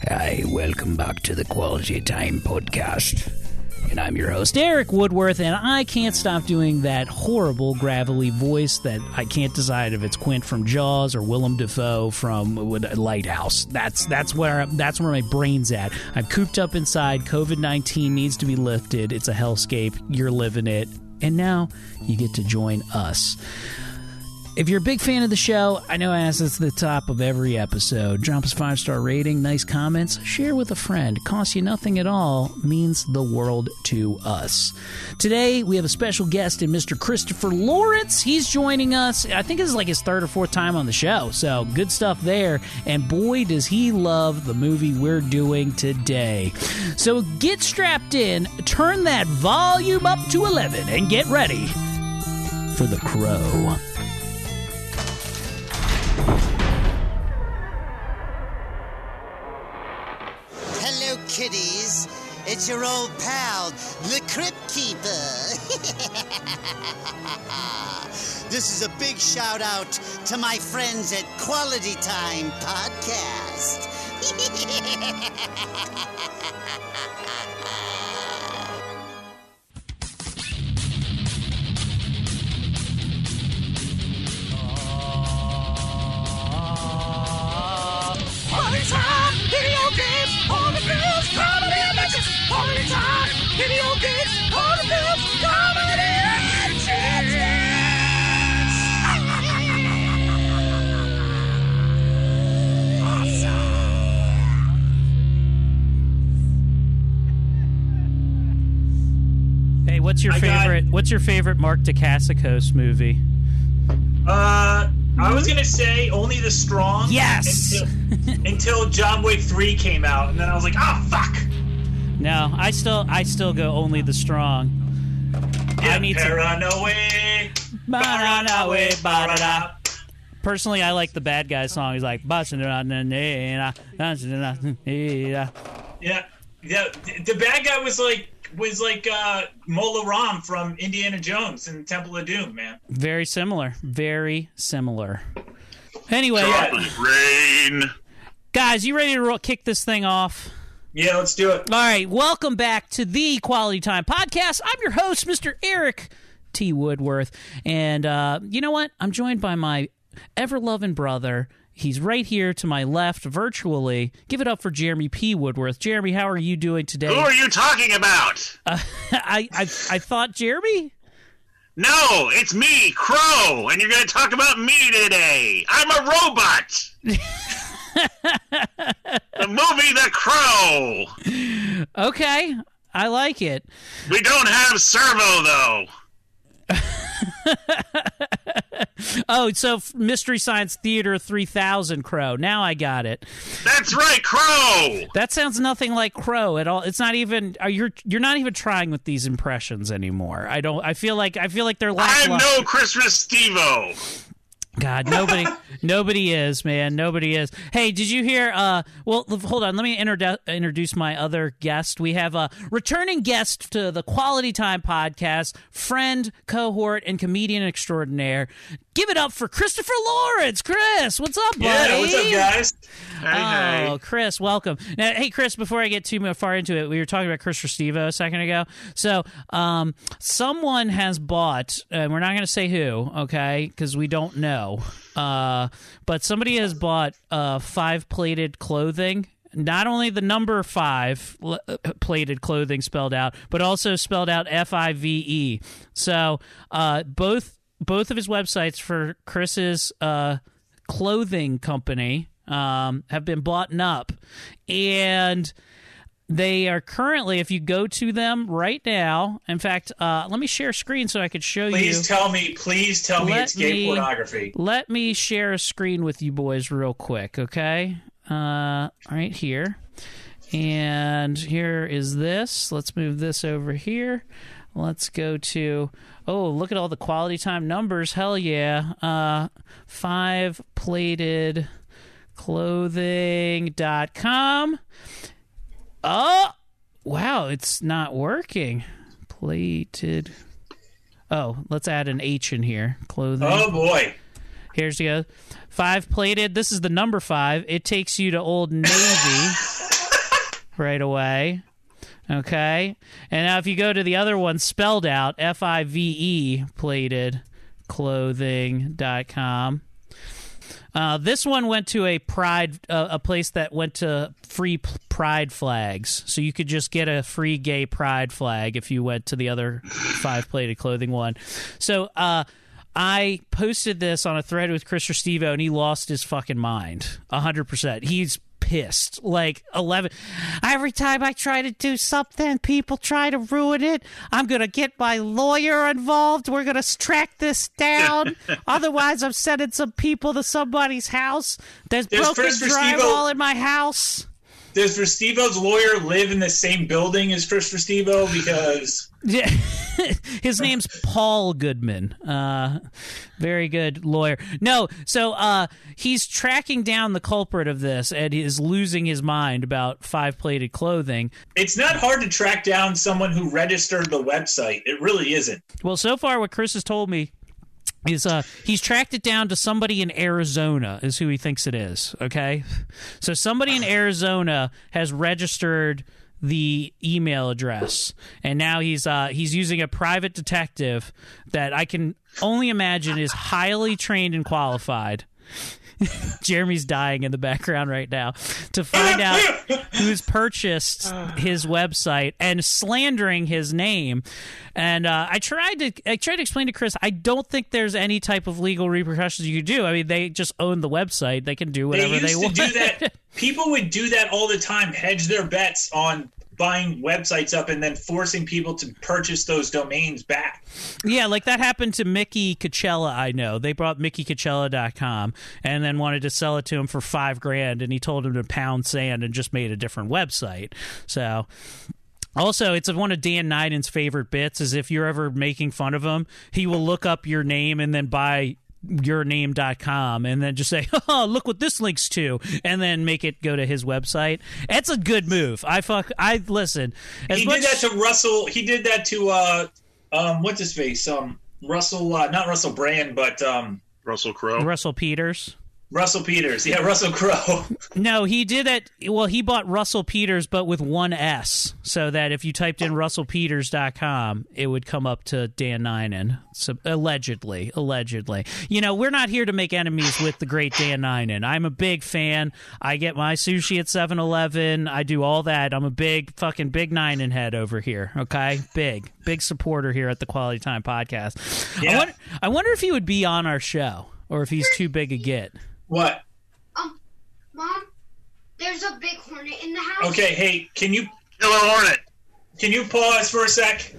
Hi, welcome back to the Quality Time Podcast. And I'm your host, Eric Woodworth, and I can't stop doing that horrible gravelly voice that I can't decide if it's Quint from Jaws or Willem Dafoe from Lighthouse. That's where my brain's at. I'm cooped up inside. COVID-19 needs to be lifted. It's a hellscape. You're living it. And now you get to join us. If you're a big fan of the show, I know I ask this at the top of every episode. Drop us a 5-star rating, nice comments, share with a friend. Costs you nothing at all, means the world to us. Today, we have a special guest in Mr. Christopher Lawrence. He's joining us. I think this is like his third or fourth time on the show, so good stuff there. And boy, does he love the movie we're doing today. So get strapped in, turn that volume up to 11, and get ready for The Crow. Kiddies, it's your old pal, the Crypt Keeper. This is a big shout out to my friends at Quality Time Podcast. Quality Time Video Games, all the films, comedy, and bitches. Quality Time Video Games, all the films, comedy, and Awesome. Hey, what's your favorite Mark Dacascos movie? I was gonna say Only the Strong. Yes. Until John Wick 3 came out, and then I was like, oh fuck. No, I still go Only the Strong. Yeah, I need Paranoia. Personally, I like the bad guy song. He's like, yeah. The bad guy was like Mola Ram from Indiana Jones and Temple of Doom, man. Very similar. Anyway, Rain. Guys, you ready to kick this thing off? Yeah, let's do it. All right, welcome back to the Quality Time Podcast. I'm your host, Mr. Eric T. Woodworth, and you know what? I'm joined by my ever-loving brother. He's right here to my left, virtually. Give it up for Jeremy P. Woodworth. Jeremy, how are you doing today? Who are you talking about? I thought Jeremy? No, it's me, Crow, and you're going to talk about me today. I'm a robot. The movie The Crow. Okay, I like it. We don't have Servo, though. Oh, so Mystery Science Theater 3000 Crow. Now I got it. That's right, Crow. That sounds nothing like Crow at all. It's not even. You're not even trying with these impressions anymore. I feel like they're lackluster. I'm no Christmas Steve-O. God, nobody is, man. Nobody is. Hey, did you hear? Well, hold on. Let me introduce my other guest. We have a returning guest to the Quality Time Podcast, friend, cohort, and comedian extraordinaire. Give it up for Christopher Lawrence. Chris, what's up, buddy? Yeah, what's up, guys? Hey. Chris, welcome. Now, hey, Chris, before I get too far into it, we were talking about Christopher Steve-O a second ago. So, someone has bought, and we're not going to say who, okay, because we don't know, but somebody has bought 5-plated clothing. Not only the number 5 plated clothing spelled out, but also spelled out FIVE. So, both of his websites for Chris's clothing company have been bought up, and they are currently, if you go to them right now, in fact, let me share a screen so I could show you. Please tell me it's gay pornography. Let me share a screen with you boys real quick, okay? Right here. And here is this. Let's move this over here. Let's go to, oh, look at all the Quality Time numbers. Hell yeah. 5platedclothing.com. Oh, wow, it's not working. Plated. Oh, let's add an H in here. Clothing. Oh, boy. Here's you go. 5 plated. This is the number 5. It takes you to Old Navy. right away. Okay. And now if you go to the other one spelled out, FIVE, platedclothing.com. This one went to a place that went to free pride flags. So you could just get a free gay pride flag if you went to the other 5 Plated Clothing one. So I posted this on a thread with Chris Restivo, and he lost his fucking mind 100%. He's pissed. Like 11. Every time I try to do something, people try to ruin it. I'm going to get my lawyer involved. We're going to track this down. Otherwise, I'm sending some people to somebody's house. There's broken drywall in my house. Does Restivo's lawyer live in the same building as Chris Restivo? Because... Yeah. His name's Paul Goodman. Very good lawyer. No, so he's tracking down the culprit of this and is losing his mind about 5 Plated Clothing. It's not hard to track down someone who registered the website. It really isn't. Well, so far what Chris has told me is he's tracked it down to somebody in Arizona is who he thinks it is, okay? So somebody in Arizona has registered the email address, and now he's using a private detective that I can only imagine is highly trained and qualified. Jeremy's dying in the background right now to find out who's purchased his website and slandering his name. And I tried to explain to Chris, I don't think there's any type of legal repercussions you could do. I mean, they just own the website; they can do whatever they want. Do that. People would do that all the time, hedge their bets on buying websites up and then forcing people to purchase those domains back. Yeah, like that happened to Mickey Coachella, I know. They bought MickeyCoachella.com and then wanted to sell it to him for $5,000, and he told him to pound sand and just made a different website. So... Also, it's one of Dan Niden's favorite bits is if you're ever making fun of him, he will look up your name and then buy yourname.com and then just say, oh, look what this links to, and then make it go to his website. It's a good move. I listen. He did that to Russell. He did that to, what's his face? Russell, not Russell Brand, but Russell Crowe. Russell Peters. Russell Peters. Yeah, Russell Crowe. No, he did it. Well, he bought Russell Peters, but with one S, so that if you typed in russellpeters.com, it would come up to Dan Ninen. So, allegedly. You know, we're not here to make enemies with the great Dan Ninen. I'm a big fan. I get my sushi at 7-Eleven. I do all that. I'm a big Ninen head over here, okay? Big supporter here at the Quality Time Podcast. Yeah. I wonder if he would be on our show, or if he's too big a get. What? Mom, there's a big hornet in the house. Okay, hey, can you kill a hornet? Can you pause for a sec?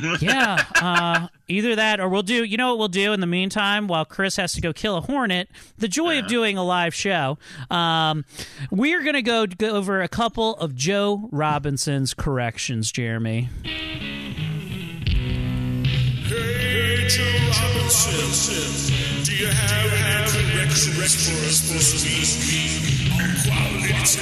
Yeah, either that or we'll do, you know what we'll do in the meantime while Chris has to go kill a hornet, the joy of doing a live show, we're going to go over a couple of Joe Robinson's corrections, Jeremy. Hey, Joe Robinson, do you have any corrections for us this week on Quality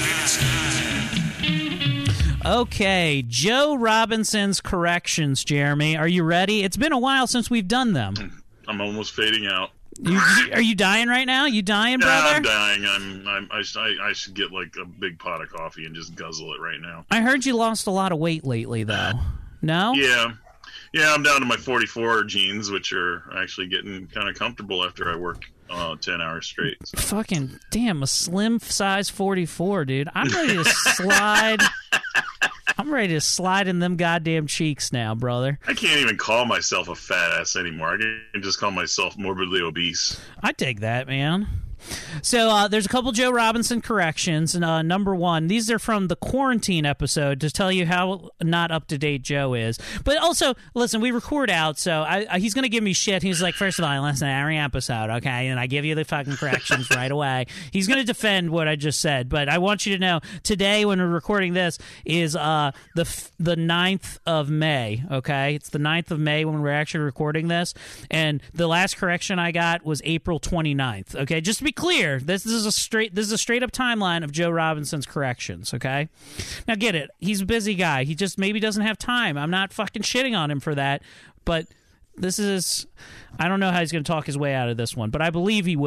Time? Okay, Joe Robinson's corrections, Jeremy. Are you ready? It's been a while since we've done them. I'm almost fading out. Are you dying right now? You dying, brother? Yeah, I'm dying. I should get like a big pot of coffee and just guzzle it right now. I heard you lost a lot of weight lately, though. No? Yeah, I'm down to my 44 jeans, which are actually getting kind of comfortable after I work 10 hours straight. So. Fucking damn, a slim size 44, dude. I'm ready to slide. I'm ready to slide in them goddamn cheeks now, brother. I can't even call myself a fat ass anymore. I can just call myself morbidly obese. I take that, man. So there's a couple Joe Robinson corrections. And number one, these are from the quarantine episode to tell you how not up-to-date Joe is. But also, listen, we record out, so he's going to give me shit. He's like, first of all, I listen to every episode, okay? And I give you the fucking corrections right away. He's going to defend what I just said. But I want you to know, today when we're recording this is the 9th of May, okay? It's the 9th of May when we're actually recording this. And the last correction I got was April 29th, okay? Just to be clear, this is a straight up timeline of Joe Robinson's corrections, okay? Now get it, he's a busy guy. He just maybe doesn't have time. I'm not fucking shitting on him for that, but this is, I don't know how he's going to talk his way out of this one, but I believe he will.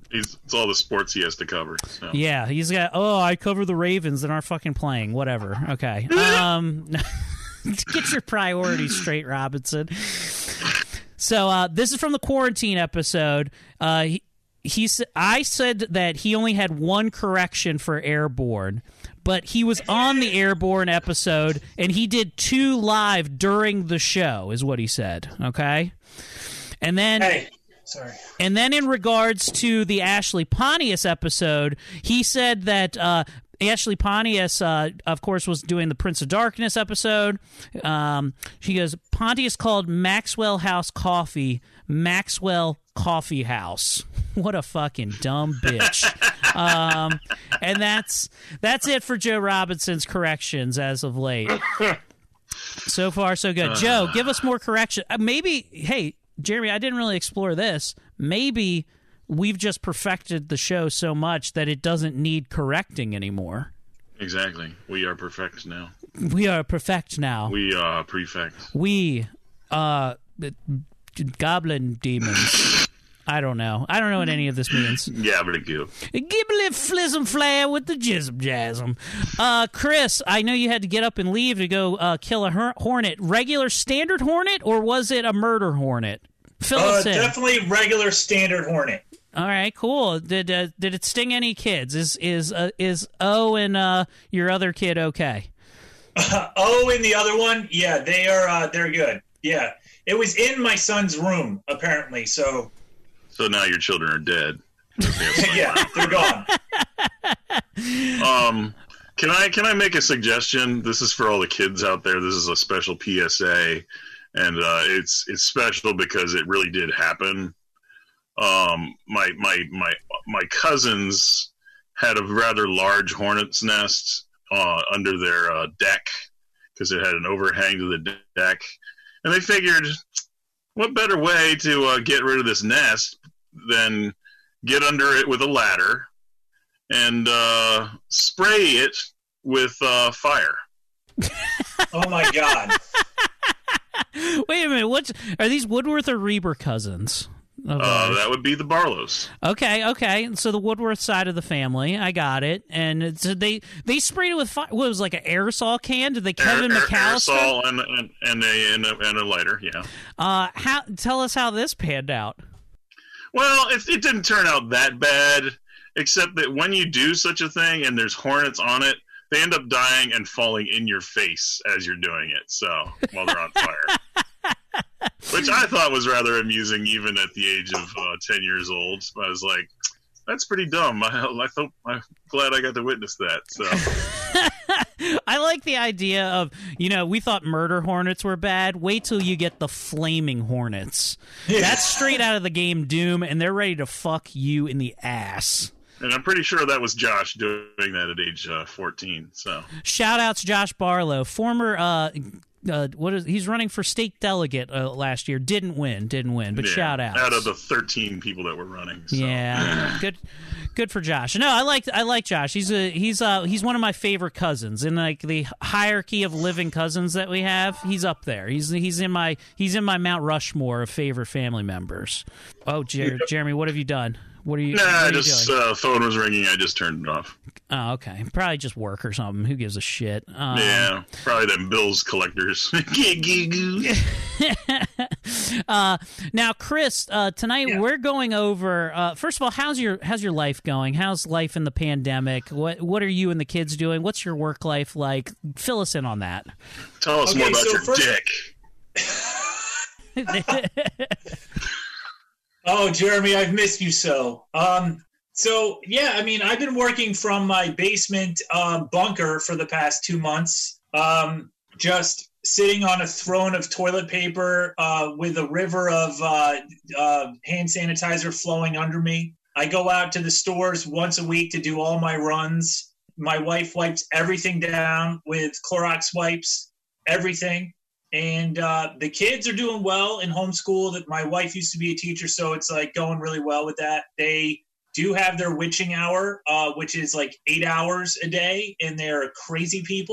It's all the sports he has to cover. So. Yeah, he's got. Oh, I cover the Ravens that aren't fucking playing. Whatever. Okay. Get your priorities straight, Robinson. So this is from the quarantine episode. I said that he only had one correction for Airborne, but he was on the Airborne episode, and he did 2 live during the show, is what he said. Okay, and then. Hey. Sorry. And then in regards to the Ashley Pontius episode, he said that Ashley Pontius, of course, was doing the Prince of Darkness episode. She goes, Pontius called Maxwell House Coffee Maxwell Coffee House. What a fucking dumb bitch. And that's it for Joe Robinson's corrections as of late. So far, so good. Joe, give us more correction. Maybe, hey, Jeremy, I didn't really explore this. Maybe we've just perfected the show so much that it doesn't need correcting anymore. Exactly. We are perfect now. We are perfect now. We are prefect. We goblin demons. I don't know what any of this means. Gabbly-goo. Gibbly flism flare with the jism jasm. Chris, I know you had to get up and leave to go kill a hornet. Regular standard hornet, or was it a murder hornet? Fill us in. Definitely regular standard hornet. All right, cool. Did it sting any kids? Is O and your other kid okay? O and the other one, yeah, they're good. Yeah, it was in my son's room apparently. So now your children are dead. Yeah, they're gone. Can I make a suggestion? This is for all the kids out there. This is a special PSA, and it's special because it really did happen. My cousins had a rather large hornet's nest under their deck because it had an overhang to the deck, and they figured, what better way to get rid of this nest than get under it with a ladder and spray it with fire. Oh my God! Wait a minute. Are these Woodworth or Reber cousins? That would be the Barlows. Okay. So the Woodworth side of the family, I got it. And so they sprayed it with fire. What, it was like an aerosol can? Did they Kevin McAllister? Aerosol and a lighter. Yeah. Tell us how this panned out. Well, it didn't turn out that bad, except that when you do such a thing and there's hornets on it, they end up dying and falling in your face as you're doing it. So while they're on fire. Which I thought was rather amusing, even at the age of 10 years old. I was like, "That's pretty dumb." I'm glad I got to witness that. So I like the idea of, we thought murder hornets were bad. Wait till you get the flaming hornets. Yeah. That's straight out of the game Doom, and they're ready to fuck you in the ass. And I'm pretty sure that was Josh doing that at age 14. So shout outs Josh Barlow, former. He's running for state delegate last year. Didn't win, but yeah, shout outs. Out of the 13 people that were running. So. Yeah, good for Josh. No, I like Josh. He's one of my favorite cousins in like the hierarchy of living cousins that we have. He's up there. He's in my Mount Rushmore of favorite family members. Oh, Jeremy, what have you done? What are you? Nah, phone was ringing. I just turned it off. Oh, okay. Probably just work or something. Who gives a shit? Yeah, probably them bills collectors. Now, Chris, tonight we're going over. First of all, how's your life going? How's life in the pandemic? What are you and the kids doing? What's your work life like? Fill us in on that. Tell us more about your dick. Oh, Jeremy, I've missed you so. So, yeah, I mean, I've been working from my basement bunker for the past 2 months, just sitting on a throne of toilet paper with a river of hand sanitizer flowing under me. I go out to the stores once a week to do all my runs. My wife wipes everything down with Clorox wipes, everything. And the kids are doing well in homeschool. That my wife used to be a teacher, so it's like going really well with that. They do have their witching hour, which is like 8 hours a day, and they're crazy people.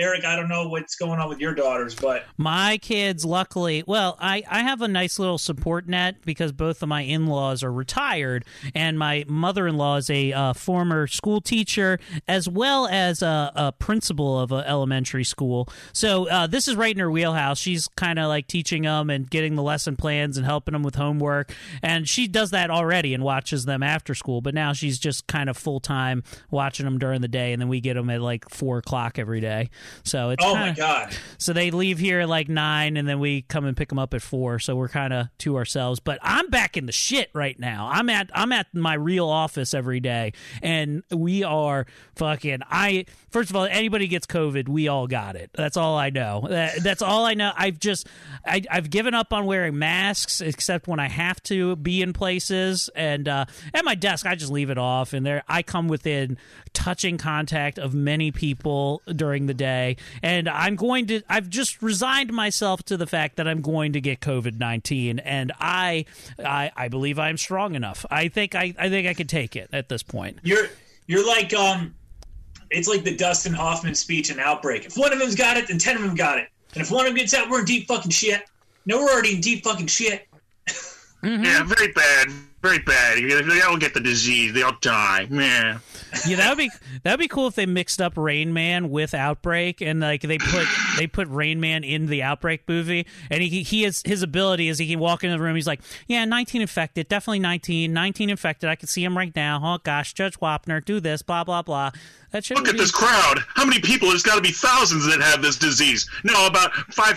Eric, I don't know what's going on with your daughters, but My kids, luckily, well, I have a nice little support net because both of my in-laws are retired, and my mother-in-law is a former school teacher as well as a principal of an elementary school. So this is right in her wheelhouse. She's kind of like teaching them and getting the lesson plans and helping them with homework, and she does that already and watches them after school, but now she's just kind of full-time watching them during the day, and then we get them at like 4 o'clock every day. So it's my God. So they leave here at like 9, and then we come and pick them up at 4. So we're kind of to ourselves. But I'm back in the shit right now. I'm at my real office every day, and we are fucking. First of all, anybody gets COVID, we all got it. That's all I know. That's all I know. I've given up on wearing masks except when I have to be in places, and at my desk I just leave it off. And there I come within touching contact of many people during the day, and I've just resigned myself to the fact that I'm going to get COVID-19, and I believe I'm strong enough. I think I can take it at this point. You're like it's like the Dustin Hoffman speech in Outbreak. If one of them's got it, then 10 of them got it. And if one of them gets out, we're in deep fucking shit. No, we're already in deep fucking shit. Mm-hmm. Yeah, very bad. Very bad. They all get the disease. They all die. Yeah. Yeah, that'd be cool if they mixed up Rain Man with Outbreak, and like they put Rain Man in the Outbreak movie, and he has his ability is he can walk into the room. He's like, yeah, 19 infected, definitely 19 infected. I can see him right now. Oh gosh, Judge Wapner, do this, blah blah blah. Look at this crowd. How many people? There's got to be thousands that have this disease. No, about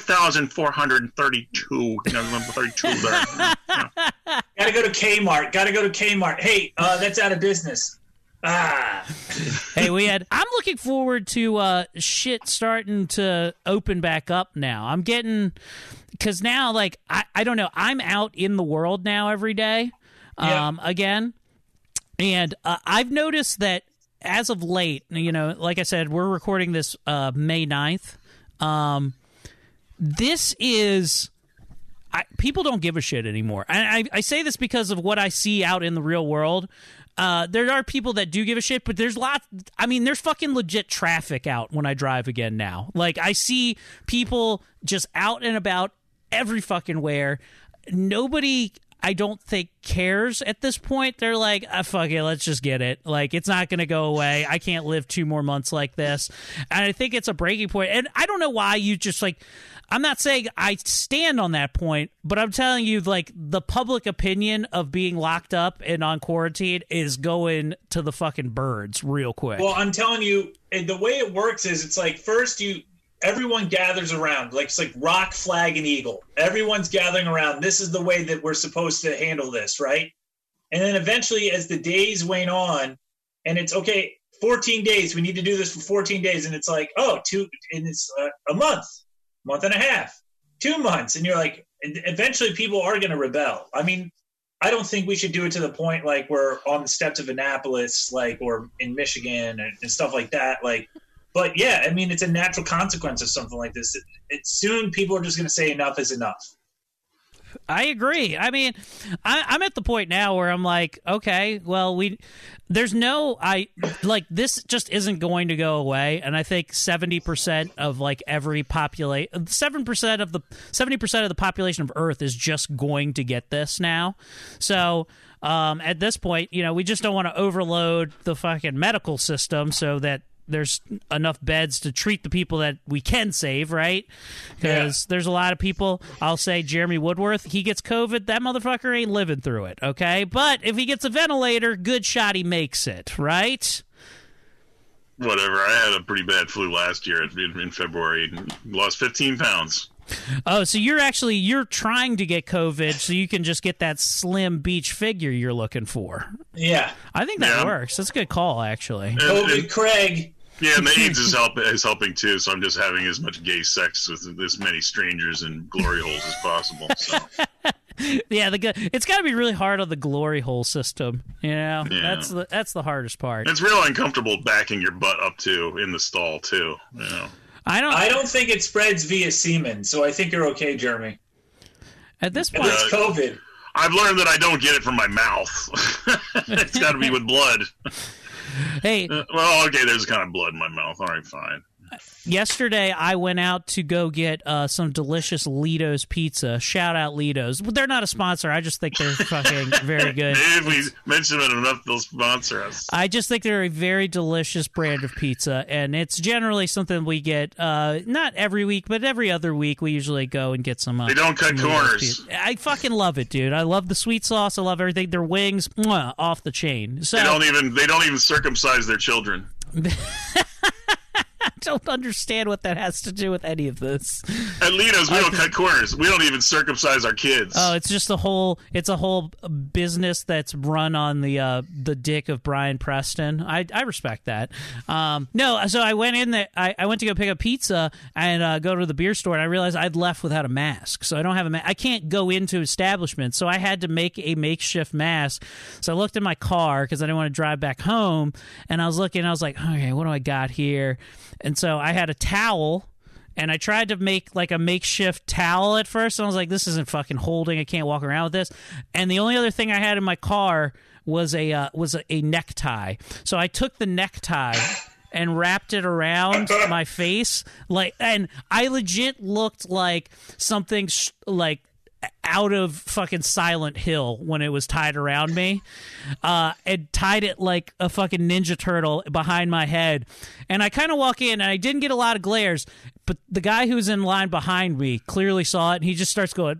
5,432. 32 there. Gotta go to Kmart. Hey, that's out of business. Hey, I'm looking forward to shit starting to open back up now. I'm getting, because now, like, I don't know, I'm out in the world now every day again. And I've noticed that as of late, like I said, we're recording this May 9th. This is... people don't give a shit anymore. I say this because of what I see out in the real world. There are people that do give a shit, but there's there's fucking legit traffic out when I drive again now. Like, I see people just out and about every fucking where. Nobody, I don't think, cares at this point. They're like, fuck it, let's just get it. Like, it's not going to go away. I can't live 2 more months like this. And I think it's a breaking point. And I don't know why you just, like... I'm not saying I stand on that point, but I'm telling you, like, the public opinion of being locked up and on quarantine is going to the fucking birds real quick. Well, I'm telling you, the way it works is it's like first everyone gathers around, like it's like rock, flag, and eagle. Everyone's gathering around. This is the way that we're supposed to handle this, right? And then eventually, as the days wane on, and it's okay, 14 days, we need to do this for 14 days, and it's like, and it's a month and a half, 2 months, and you're like, eventually people are going to rebel. I mean, I don't think we should do it to the point like we're on the steps of Annapolis, like, or in Michigan and stuff like that. Like, but yeah, I mean, it's a natural consequence of something like this. Soon people are just going to say enough is enough. I agree. I mean, I'm at the point now where I'm like, okay, well, this just isn't going to go away. And I think 70% of like every population, 70% of the population of Earth is just going to get this now. So at this point, we just don't want to overload the fucking medical system so that there's enough beds to treat the people that we can save, right? Because there's a lot of people. I'll say Jeremy Woodworth, he gets COVID, that motherfucker ain't living through it, okay? But if he gets a ventilator, good shot he makes it, right? Whatever. I had a pretty bad flu last year in February and lost 15 pounds. Oh, so you're trying to get COVID so you can just get that slim beach figure you're looking for. Yeah. I think that works. That's a good call, actually. COVID Craig. Yeah, and the AIDS is helping too, so I'm just having as much gay sex with as many strangers and glory holes as possible. So. Yeah, it's got to be really hard on the glory hole system. Yeah. That's the hardest part. It's real uncomfortable backing your butt up too in the stall too. I don't think it spreads via semen, so I think you're okay, Jeremy. At this point, it's COVID. I've learned that I don't get it from my mouth. It's got to be with blood. Hey. Well, okay, there's kind of blood in my mouth. All right, fine. Yesterday, I went out to go get some delicious Lido's pizza. Shout out Lido's. They're not a sponsor. I just think they're fucking very good. Maybe if we mention it enough, they'll sponsor us. I just think they're a very delicious brand of pizza, and it's generally something we get not every week, but every other week. We usually go and get some. They don't cut corners. I fucking love it, dude. I love the sweet sauce. I love everything. Their wings, off the chain. So they don't even circumcise their children. I don't understand what that has to do with any of this. At Lido's, we don't cut corners. We don't even circumcise our kids. Oh, it's just a whole business that's run on the dick of Brian Preston. I respect that. No, so I went in there. I went to go pick up pizza and go to the beer store, and I realized I'd left without a mask. So I don't have a mask. I can't go into establishments, so I had to make a makeshift mask. So I looked in my car because I didn't want to drive back home, and I was looking. I was like, okay, what do I got here? And so I had a towel, and I tried to make like a makeshift towel at first. And I was like, this isn't fucking holding. I can't walk around with this. And the only other thing I had in my car was a necktie. So I took the necktie and wrapped it around my face, and I legit looked like something like out of fucking Silent Hill when it was tied around me, and tied it like a fucking Ninja Turtle behind my head. And I kind of walk in, and I didn't get a lot of glares, but the guy who's in line behind me clearly saw it, and he just starts going...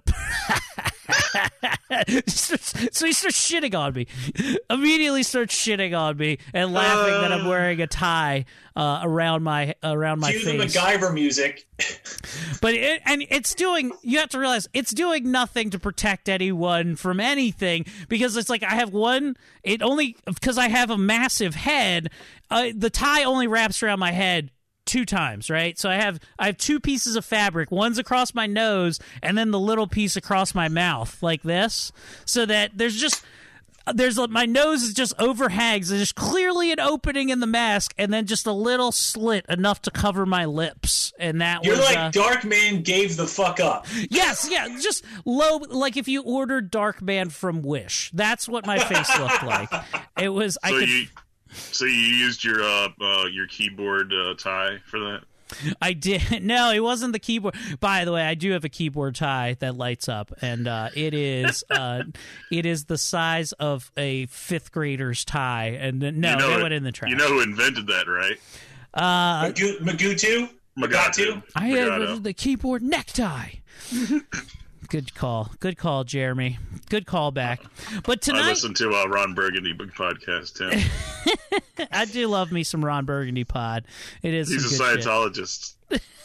So he starts shitting on me. Immediately starts shitting on me and laughing that I'm wearing a tie around my face. Cue the MacGyver music. But it's doing. You have to realize it's doing nothing to protect anyone from anything, because it's like I have one. It only because I have a massive head. The tie only wraps around my head 2 times, right? So I have 2 pieces of fabric. One's across my nose, and then the little piece across my mouth, like this, so that my nose is just overhangs. There's clearly an opening in the mask, and then just a little slit enough to cover my lips. And You're like Darkman gave the fuck up. Yes, yeah, just low. Like if you ordered Darkman from Wish, that's what my face looked like. It was. So you used your keyboard tie for that? I did. No, it wasn't the keyboard. By the way, I do have a keyboard tie that lights up, and it is the size of a 5th grader's tie. And no, they went in the trash. You know who invented that, right? Magoo? I have the keyboard necktie. Good call, Jeremy. Good call back. But tonight, I listen to Ron Burgundy podcast too. I do love me some Ron Burgundy pod. It is. He's a Scientologist.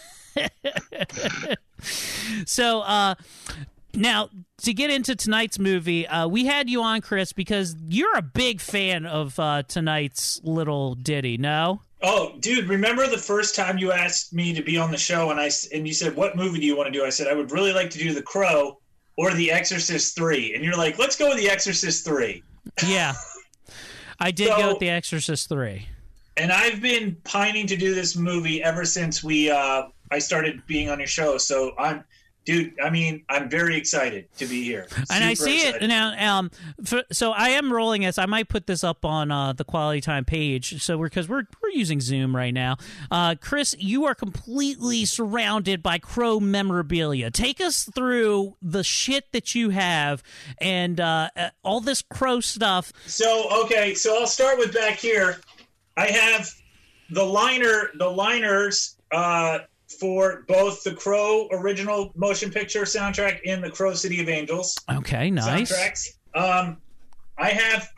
So now to get into tonight's movie, we had you on, Chris, because you're a big fan of tonight's little ditty. No. Oh, dude, remember the first time you asked me to be on the show and you said, what movie do you want to do? I said, I would really like to do The Crow or The Exorcist 3. And you're like, let's go with The Exorcist 3. Yeah. I did go with The Exorcist 3. And I've been pining to do this movie ever since I started being on your show. So I'm very excited to be here. And I see it now. So I am rolling this. I might put this up on the Quality Time page. So we're using Zoom right now. Chris, you are completely surrounded by Crow memorabilia. Take us through the shit that you have and all this Crow stuff. So I'll start with back here. I have the liners. For both the Crow original motion picture soundtrack and the Crow City of Angels. Okay, nice. Soundtracks. I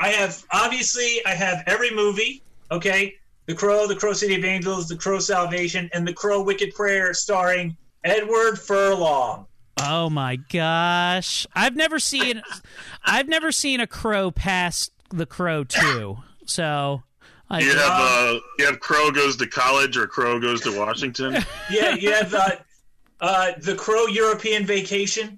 have every movie. Okay, The Crow City of Angels, The Crow Salvation, and The Crow Wicked Prayer, starring Edward Furlong. Oh my gosh, I've never seen a Crow past The Crow 2. So. You have Crow Goes to College or Crow Goes to Washington? Yeah, you have the Crow European Vacation.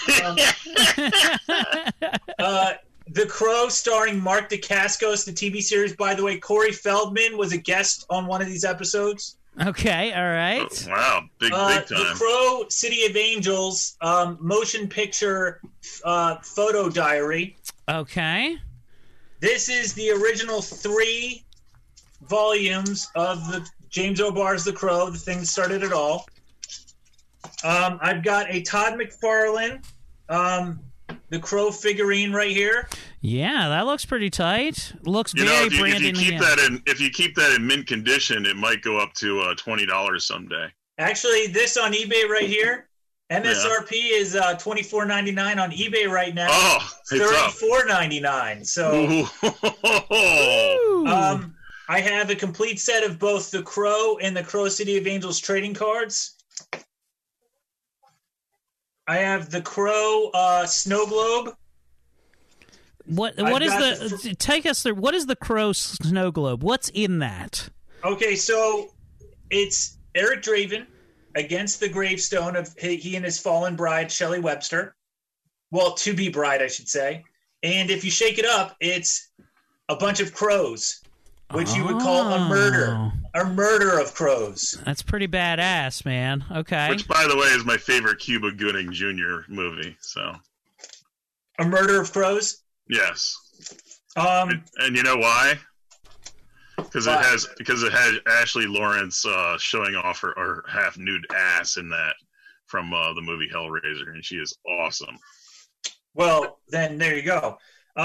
The Crow starring Mark Dacascos, the TV series. By the way, Corey Feldman was a guest on one of these episodes. Okay, all right. Oh, wow, big time. The Crow City of Angels motion picture photo diary. Okay. This is the original 3 volumes of the James O'Barr's The Crow, the thing that started it all. I've got a Todd McFarlane, The Crow figurine right here. Yeah, that looks pretty tight. Looks very Brandon. If you keep that in mint condition, it might go up to $20 someday. Actually, this on eBay right here, MSRP is $24.99 on eBay right now. Oh, it's $34.99. So, I have a complete set of both the Crow and the Crow City of Angels trading cards. I have the Crow snow globe. Take us through, what is the Crow snow globe? What's in that? Okay, so it's Eric Draven against the gravestone of he and his fallen bride, Shelley Webster. Well, to-be bride, I should say. And if you shake it up, it's a bunch of crows, which you would call a murder. A murder of crows. That's pretty badass, man. Okay. Which, by the way, is my favorite Cuba Gooding Jr. movie. So, A Murder of Crows? Yes. And you know why? Because it has Ashley Lawrence showing off her half nude ass in that from the movie Hellraiser, and she is awesome. Well, then there you go.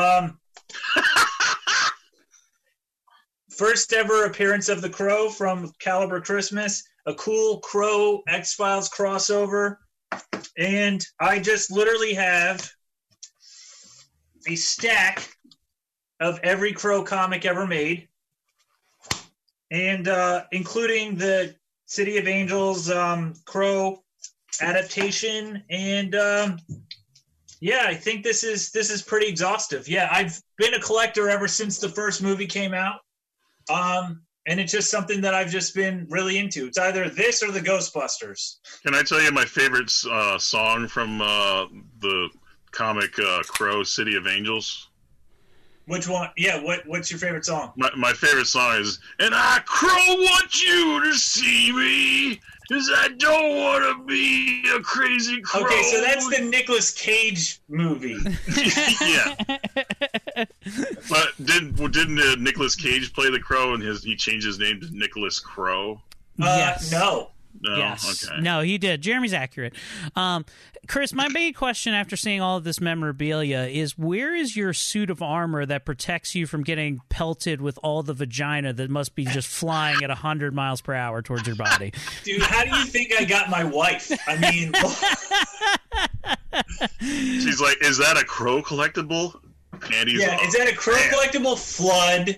First ever appearance of the Crow from Caliber Christmas, a cool Crow X-Files crossover, and I just literally have a stack of every Crow comic ever made, and including the City of Angels Crow adaptation, and yeah, I think this is pretty exhaustive. Yeah, I've been a collector ever since the first movie came out. And it's just something that I've just been really into. It's either this or the Ghostbusters. Can I tell you my favorite song from the comic Crow City of Angels? Which one? Yeah, what's your favorite song? My favorite song is, "And I Crow want you to see me, 'cause I don't want to be a crazy crow." Okay, so that's the Nicolas Cage movie. Yeah. But didn't Nicolas Cage play the Crow and he changed his name to Nicholas Crow? Yes. No. No? Yes. Okay. No, he did. Jeremy's accurate. Chris, my big question after seeing all of this memorabilia is, where is your suit of armor that protects you from getting pelted with all the vagina that must be just flying at 100 miles per hour towards your body? Dude, how do you think I got my wife? I mean... She's like, "Is that a Crow collectible?" Panties off. Is that a Crow collectible? Flood.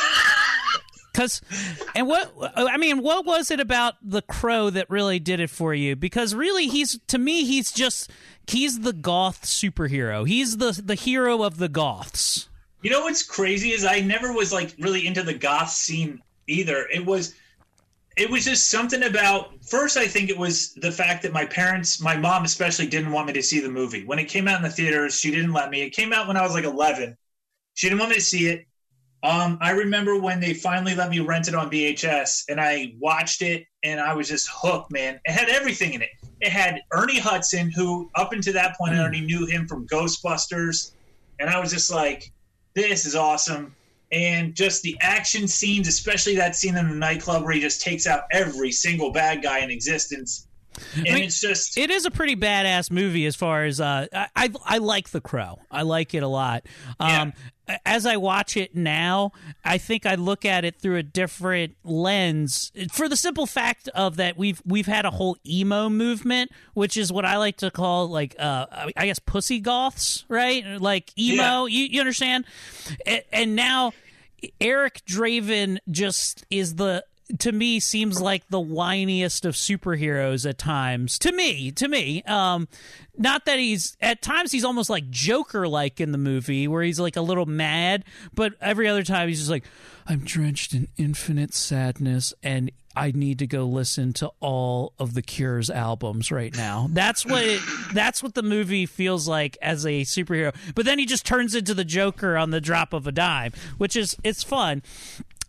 What was it about the Crow that really did it for you? Because really, he's the goth superhero. He's the hero of the goths. You know what's crazy is I never was like really into the goth scene either. It was just something about, first I think it was the fact that my mom especially, didn't want me to see the movie. When it came out in the theaters, she didn't let me. It came out when I was like 11. She didn't want me to see it. I remember when they finally let me rent it on VHS, and I watched it, and I was just hooked, man. It had everything in it. It had Ernie Hudson, who up until that point I already knew him from Ghostbusters, and I was just like, this is awesome. And just the action scenes, especially that scene in the nightclub where he just takes out every single bad guy in existence. And it's just... It is a pretty badass movie as far as... I like The Crow. I like it a lot. As I watch it now, I think I look at it through a different lens for the simple fact of that we've had a whole emo movement, which is what I like to call, like, I guess pussy goths, right? Like emo, you understand? And now Eric Draven just is to me, seems like the whiniest of superheroes at times. To me. Not that at times he's almost like Joker-like in the movie, where he's like a little mad, but every other time he's just like, I'm drenched in infinite sadness, and I need to go listen to all of the Cure's albums right now. That's what the movie feels like as a superhero. But then he just turns into the Joker on the drop of a dime, which is, it's fun.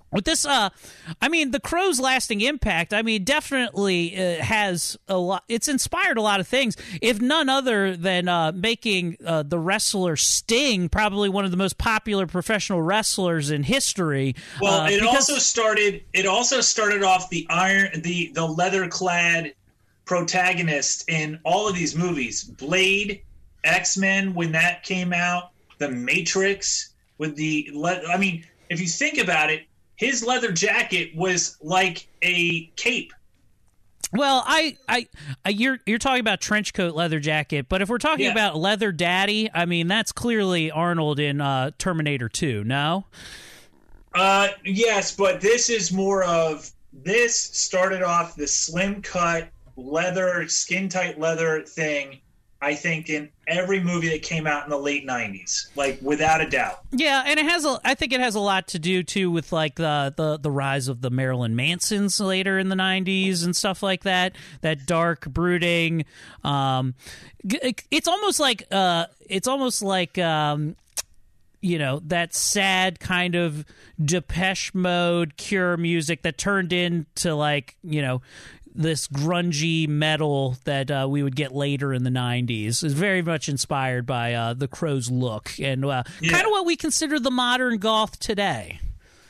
With this, I mean, the Crow's lasting impact, I mean, definitely has a lot. It's inspired a lot of things, if none other than making the wrestler Sting probably one of the most popular professional wrestlers in history. Well, it also started off the leather-clad protagonist in all of these movies. Blade, X-Men when that came out, The Matrix with I mean, if you think about it, his leather jacket was like a cape. Well, you're talking about trench coat leather jacket, but if we're talking about leather daddy, I mean that's clearly Arnold in Terminator 2. No. Yes, but this is more of this started off the slim cut leather, skin tight leather thing. I think in every movie that came out in the late 90s, like without a doubt. Yeah, and I think it has a lot to do too with like the rise of the Marilyn Mansons later in the 90s and stuff like that. That dark, brooding. It's almost like you know, that sad kind of Depeche Mode, Cure music that turned into like, you know, this grungy metal that we would get later in the 90s is very much inspired by the Crow's look and kind of what we consider the modern goth today.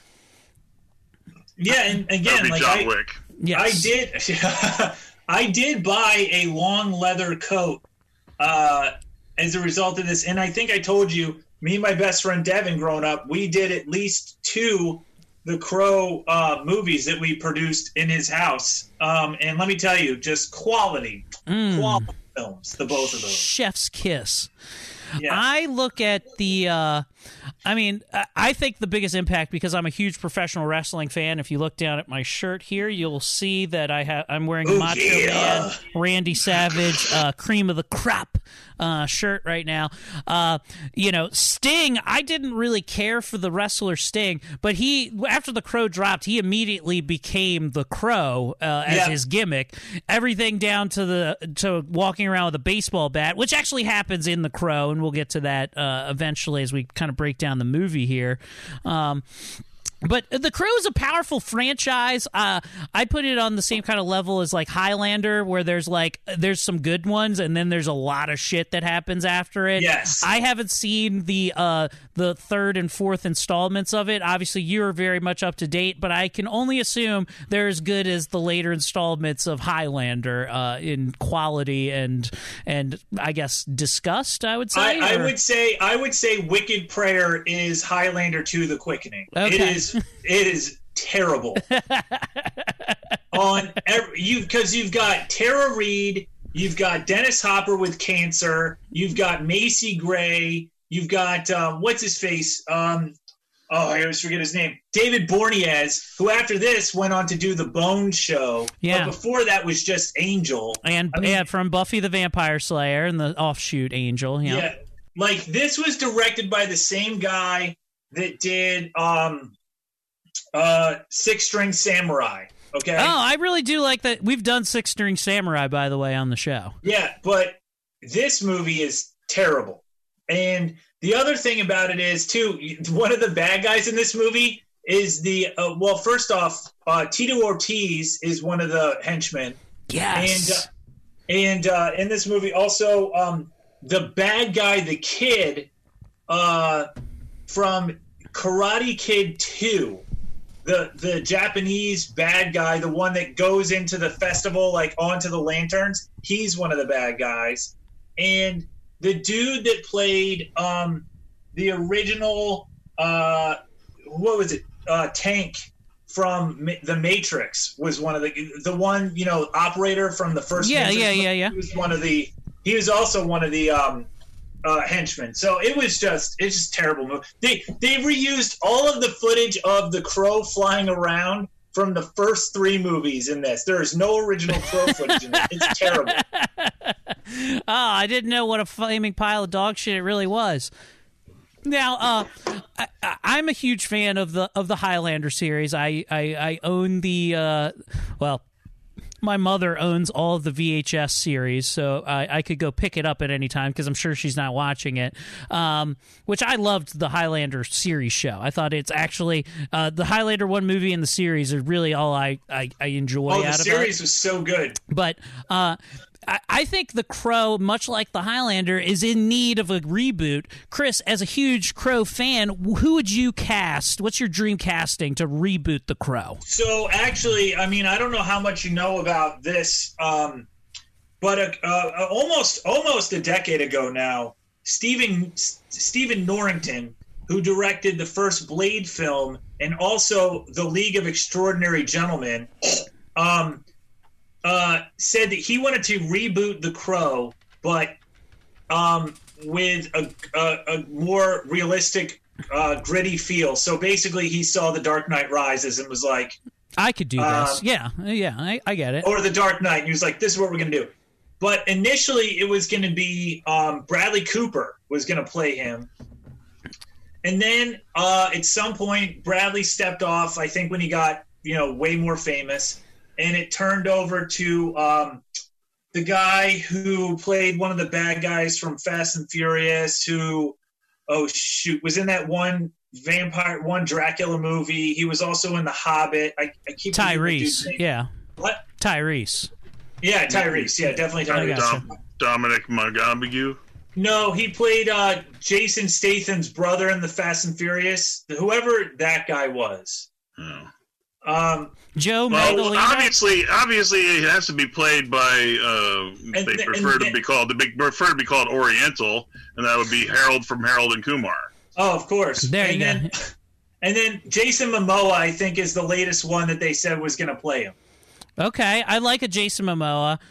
Yeah, and again, like John Wick. Yes. I did buy a long leather coat as a result of this, and I think I told you, me and my best friend Devin, growing up, we did at least 2 The Crow movies that we produced in his house. And let me tell you, just quality films, the both of those. Chef's kiss. Yeah. I look at the I think the biggest impact, because I'm a huge professional wrestling fan. If you look down at my shirt here, you'll see that I'm wearing a Macho Man Randy Savage cream of the crop shirt right now. You know, Sting, I didn't really care for the wrestler Sting, but after the Crow dropped, he immediately became the Crow as his gimmick. Everything down to walking around with a baseball bat, which actually happens in the Crow, and we'll get to that eventually as we kind of break down the movie here. But The Crow is a powerful franchise. I'd put it on the same kind of level as like Highlander, where there's some good ones and then there's a lot of shit that happens after it. Yes. I haven't seen the 3rd and 4th installments of it. Obviously, you're very much up to date, but I can only assume they're as good as the later installments of Highlander in quality and I guess disgust. I would say. I would say Wicked Prayer is Highlander 2: The Quickening. Okay. It is terrible. Because you've got Tara Reid, you've got Dennis Hopper with cancer, you've got Macy Gray, you've got what's his face? I always forget his name. David Boreanaz, who after this went on to do the Bone Show. Yeah. But before that was just Angel. And from Buffy the Vampire Slayer and the offshoot Angel. Yeah. Like this was directed by the same guy that did Six String Samurai. Okay. Oh, I really do like that. We've done Six String Samurai, by the way, on the show. Yeah, but this movie is terrible. And the other thing about it is, too, one of the bad guys in this movie is first off, Tito Ortiz is one of the henchmen. Yes. And in this movie, also, the bad guy, the kid from Karate Kid 2, the Japanese bad guy, the one that goes into the festival, like onto the lanterns, he's one of the bad guys. And the dude that played the original, Tank from The Matrix was one of the one, operator from the first. Yeah. He was also one of the henchmen. So it's just terrible movie. They reused all of the footage of the Crow flying around from the first 3 movies in this. There is no original Crow footage in it. It's terrible. Oh, I didn't know what a flaming pile of dog shit it really was. Now, I'm a huge fan of the Highlander series. I own the my mother owns all of the VHS series, so I could go pick it up at any time because I'm sure she's not watching it. Which I loved the Highlander series show. I thought it's actually the Highlander 1 movie and the series are really all I enjoy out of it. The series was so good. But I think The Crow, much like The Highlander, is in need of a reboot. Chris, as a huge Crow fan, who would you cast? What's your dream casting to reboot The Crow? So actually, I mean, I don't know how much you know about this, but almost a decade ago now, Stephen Norrington, who directed the first Blade film and also The League of Extraordinary Gentlemen, said that he wanted to reboot The Crow, but with a more realistic, gritty feel. So basically, he saw The Dark Knight Rises and was like, I could do this. Yeah, I get it. Or The Dark Knight. And he was like, this is what we're going to do. But initially, it was going to be Bradley Cooper was going to play him. And then at some point, Bradley stepped off, I think when he got, way more famous. And it turned over to the guy who played one of the bad guys from Fast and Furious, who, was in that one Dracula movie. He was also in The Hobbit. I keep Tyrese. Yeah. What? Tyrese. Yeah, Tyrese. Yeah, definitely Tyrese. Dominic Montague. No, he played Jason Statham's brother in the Fast and Furious. Whoever that guy was. Oh. Joe Magdaleno. Obviously, it has to be played by. They prefer to be called Oriental, and that would be Harold from Harold and Kumar. Oh, of course. There you go. And then Jason Momoa, I think, is the latest one that they said was going to play him. Okay, I like a Jason Momoa.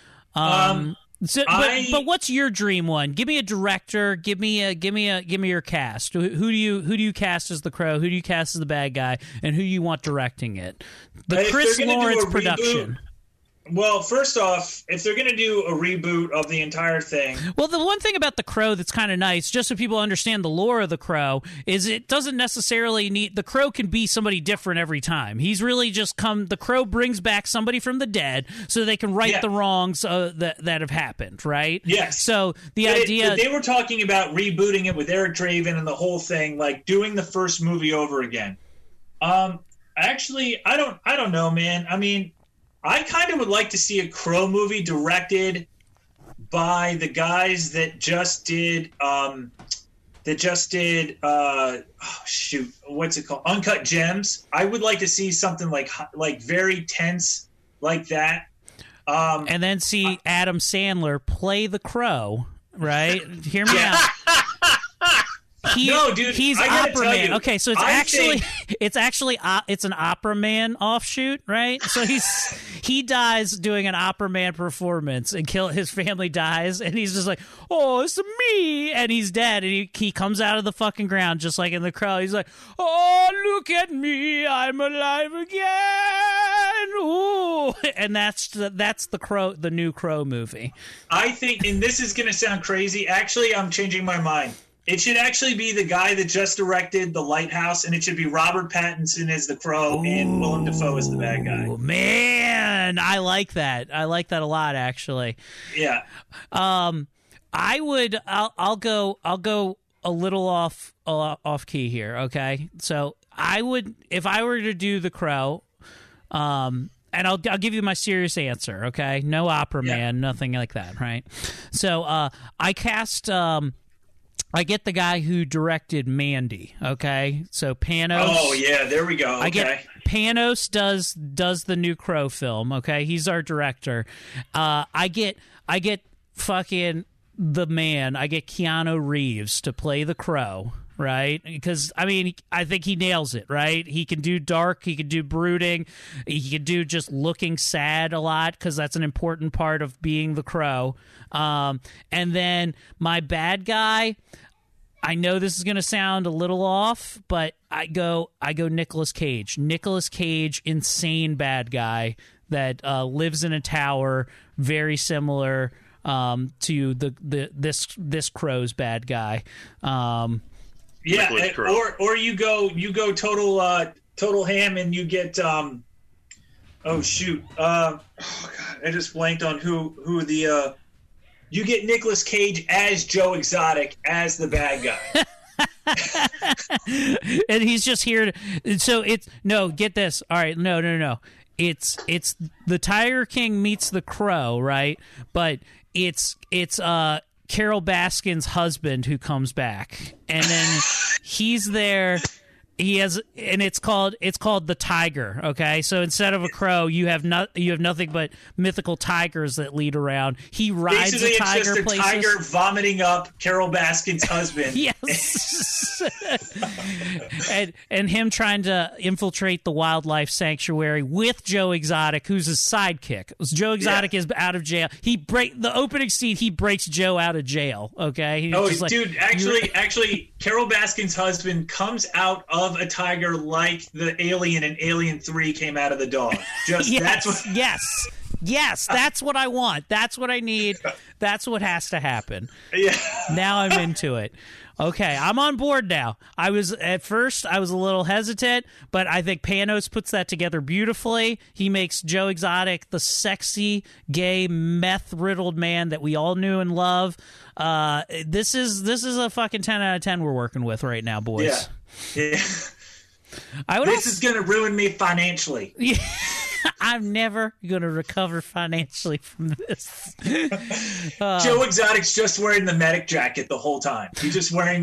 But what's your dream one? Give me a director. Give me your cast. Who do you cast as the Crow? Who do you cast as the bad guy? And who you want directing it? The Chris Lawrence production. Well, first off, if they're going to do a reboot of the entire thing... Well, the one thing about The Crow that's kind of nice, just so people understand the lore of The Crow, is it doesn't necessarily need... The Crow can be somebody different every time. He's really just come... The Crow brings back somebody from the dead so they can right the wrongs that have happened, right? Yes. So the idea... They were talking about rebooting it with Eric Draven and the whole thing, like doing the first movie over again. Actually, I don't know, man. I mean... I kind of would like to see a Crow movie directed by the guys that just did what's it called? Uncut Gems. I would like to see something like very tense like that. And then see Adam Sandler play the Crow, right? Hear me out. No, dude, he's Opera Man. Okay, so it's an Opera Man offshoot, right? So he dies doing an Opera Man performance, and his family dies, and he's just like, "Oh, it's me," and he's dead, and he comes out of the fucking ground just like in The Crow. He's like, "Oh, look at me, I'm alive again!" Ooh, and that's the Crow, the new Crow movie. I think, and this is going to sound crazy. Actually, I'm changing my mind. It should actually be the guy that just directed The Lighthouse, and it should be Robert Pattinson as the Crow and Willem Dafoe as the bad guy. Man, I like that. I like that a lot, actually. Yeah. I'll go a little off key here. Okay, so I would, if I were to do the Crow, and I'll give you my serious answer. Okay, no Opera Man, nothing like that. Right. So I cast. I get the guy who directed Mandy, okay? So Panos. Oh, yeah, there we go. Okay. I get Panos does the new Crow film, okay? He's our director. I get fucking the man. I get Keanu Reeves to play the Crow, right? Because, I mean, I think he nails it, right? He can do dark, he can do brooding, he can do just looking sad a lot, because that's an important part of being the Crow. And then my bad guy, I know this is going to sound a little off, but I go Nicolas Cage. Nicolas Cage, insane bad guy that lives in a tower, very similar to this Crow's bad guy. Yeah, or you go total ham and you get Oh shoot! Oh god, I just blanked on who the. You get Nicolas Cage as Joe Exotic as the bad guy. And he's just here so it's no, get this. All right, no. It's the Tiger King meets the Crow, right? But it's Carol Baskin's husband who comes back. And then he's there. He has, and it's called the Tiger. Okay, so instead of a crow, you have nothing but mythical tigers that lead around. He rides basically a tiger. It's just a places. tiger vomiting up Carol Baskin's husband. Yes, and him trying to infiltrate the wildlife sanctuary with Joe Exotic, who's his sidekick. Joe Exotic is out of jail. The opening scene. He breaks Joe out of jail. Okay. He's dude, actually, Carol Baskin's husband comes out of a tiger like the alien in Alien 3 came out of the dog. Just Yes, that's what I want. That's what I need. That's what has to happen. Yeah. Now I'm into it. Okay, I'm on board now. At first I was a little hesitant, but I think Panos puts that together beautifully. He makes Joe Exotic the sexy, gay, meth-riddled man that we all knew and love. This is a fucking 10 out of 10 we're working with right now, boys. Yeah. This is going to ruin me financially. Yeah. I'm never going to recover financially from this. Joe Exotic's just wearing the medic jacket the whole time. He's just wearing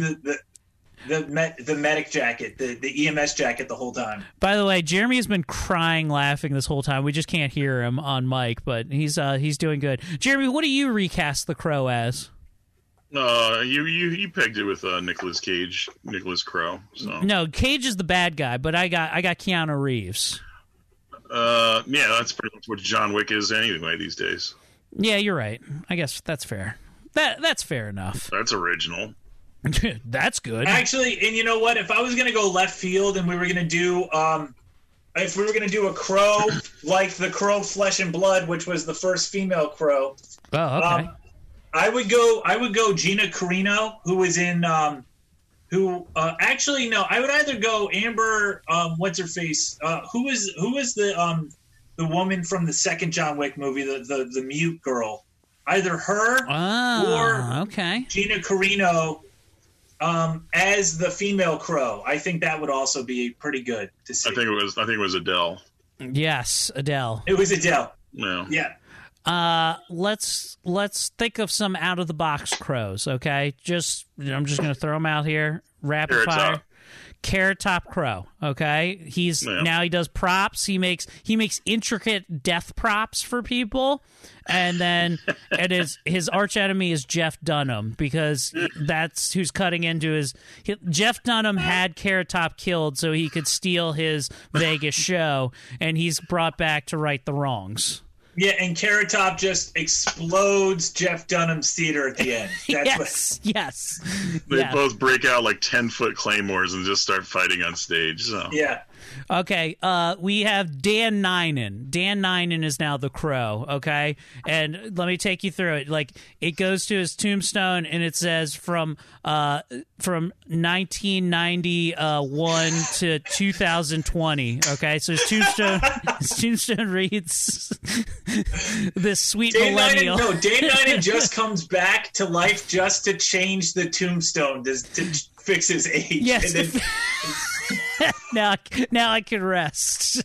the medic jacket, the EMS jacket the whole time. By the way, Jeremy has been crying laughing this whole time. We just can't hear him on mic, but he's doing good. Jeremy, what do you recast the Crow as? You pegged it with Nicolas Cage, Nicolas Crow. So. No, Cage is the bad guy, but I got Keanu Reeves. Yeah, that's pretty much what John Wick is anyway these days. Yeah, you're right. I guess that's fair. That's fair enough. That's original. That's good. Actually, and you know what? If I was going to go left field and we were going to do, if we were going to do a crow like the Crow Flesh and Blood, which was the first female crow. Oh, okay. I would go Gina Carino, who was in actually no, I would either go Amber what's her face? Who was the woman from the second John Wick movie, the mute girl. Either her or Gina Carino as the female Crow. I think that would also be pretty good to see. I think it was Adele. Yes, Adele. It was Adele. No. Yeah. Let's think of some out of the box crows, okay? I'm just gonna throw them out here. Rapid fire. Carrot Top Crow, okay? Now he does props. He makes intricate death props for people, and then his arch enemy is Jeff Dunham, because that's who's cutting into his. Jeff Dunham had Carrot Top killed so he could steal his Vegas show, and he's brought back to right the wrongs. Yeah, and Carrot Top just explodes Jeff Dunham's theater at the end. Yes. They both break out like 10-foot claymores and just start fighting on stage. So. Yeah. Okay, we have Dan Ninen. Dan Ninen is now the Crow, okay? And let me take you through it. Like, it goes to his tombstone, and it says from 1991 to 2020, okay? So his tombstone reads, this sweet millennial. Dan Ninen just comes back to life just to change the tombstone to fix his age. Yes. And then, now I can rest.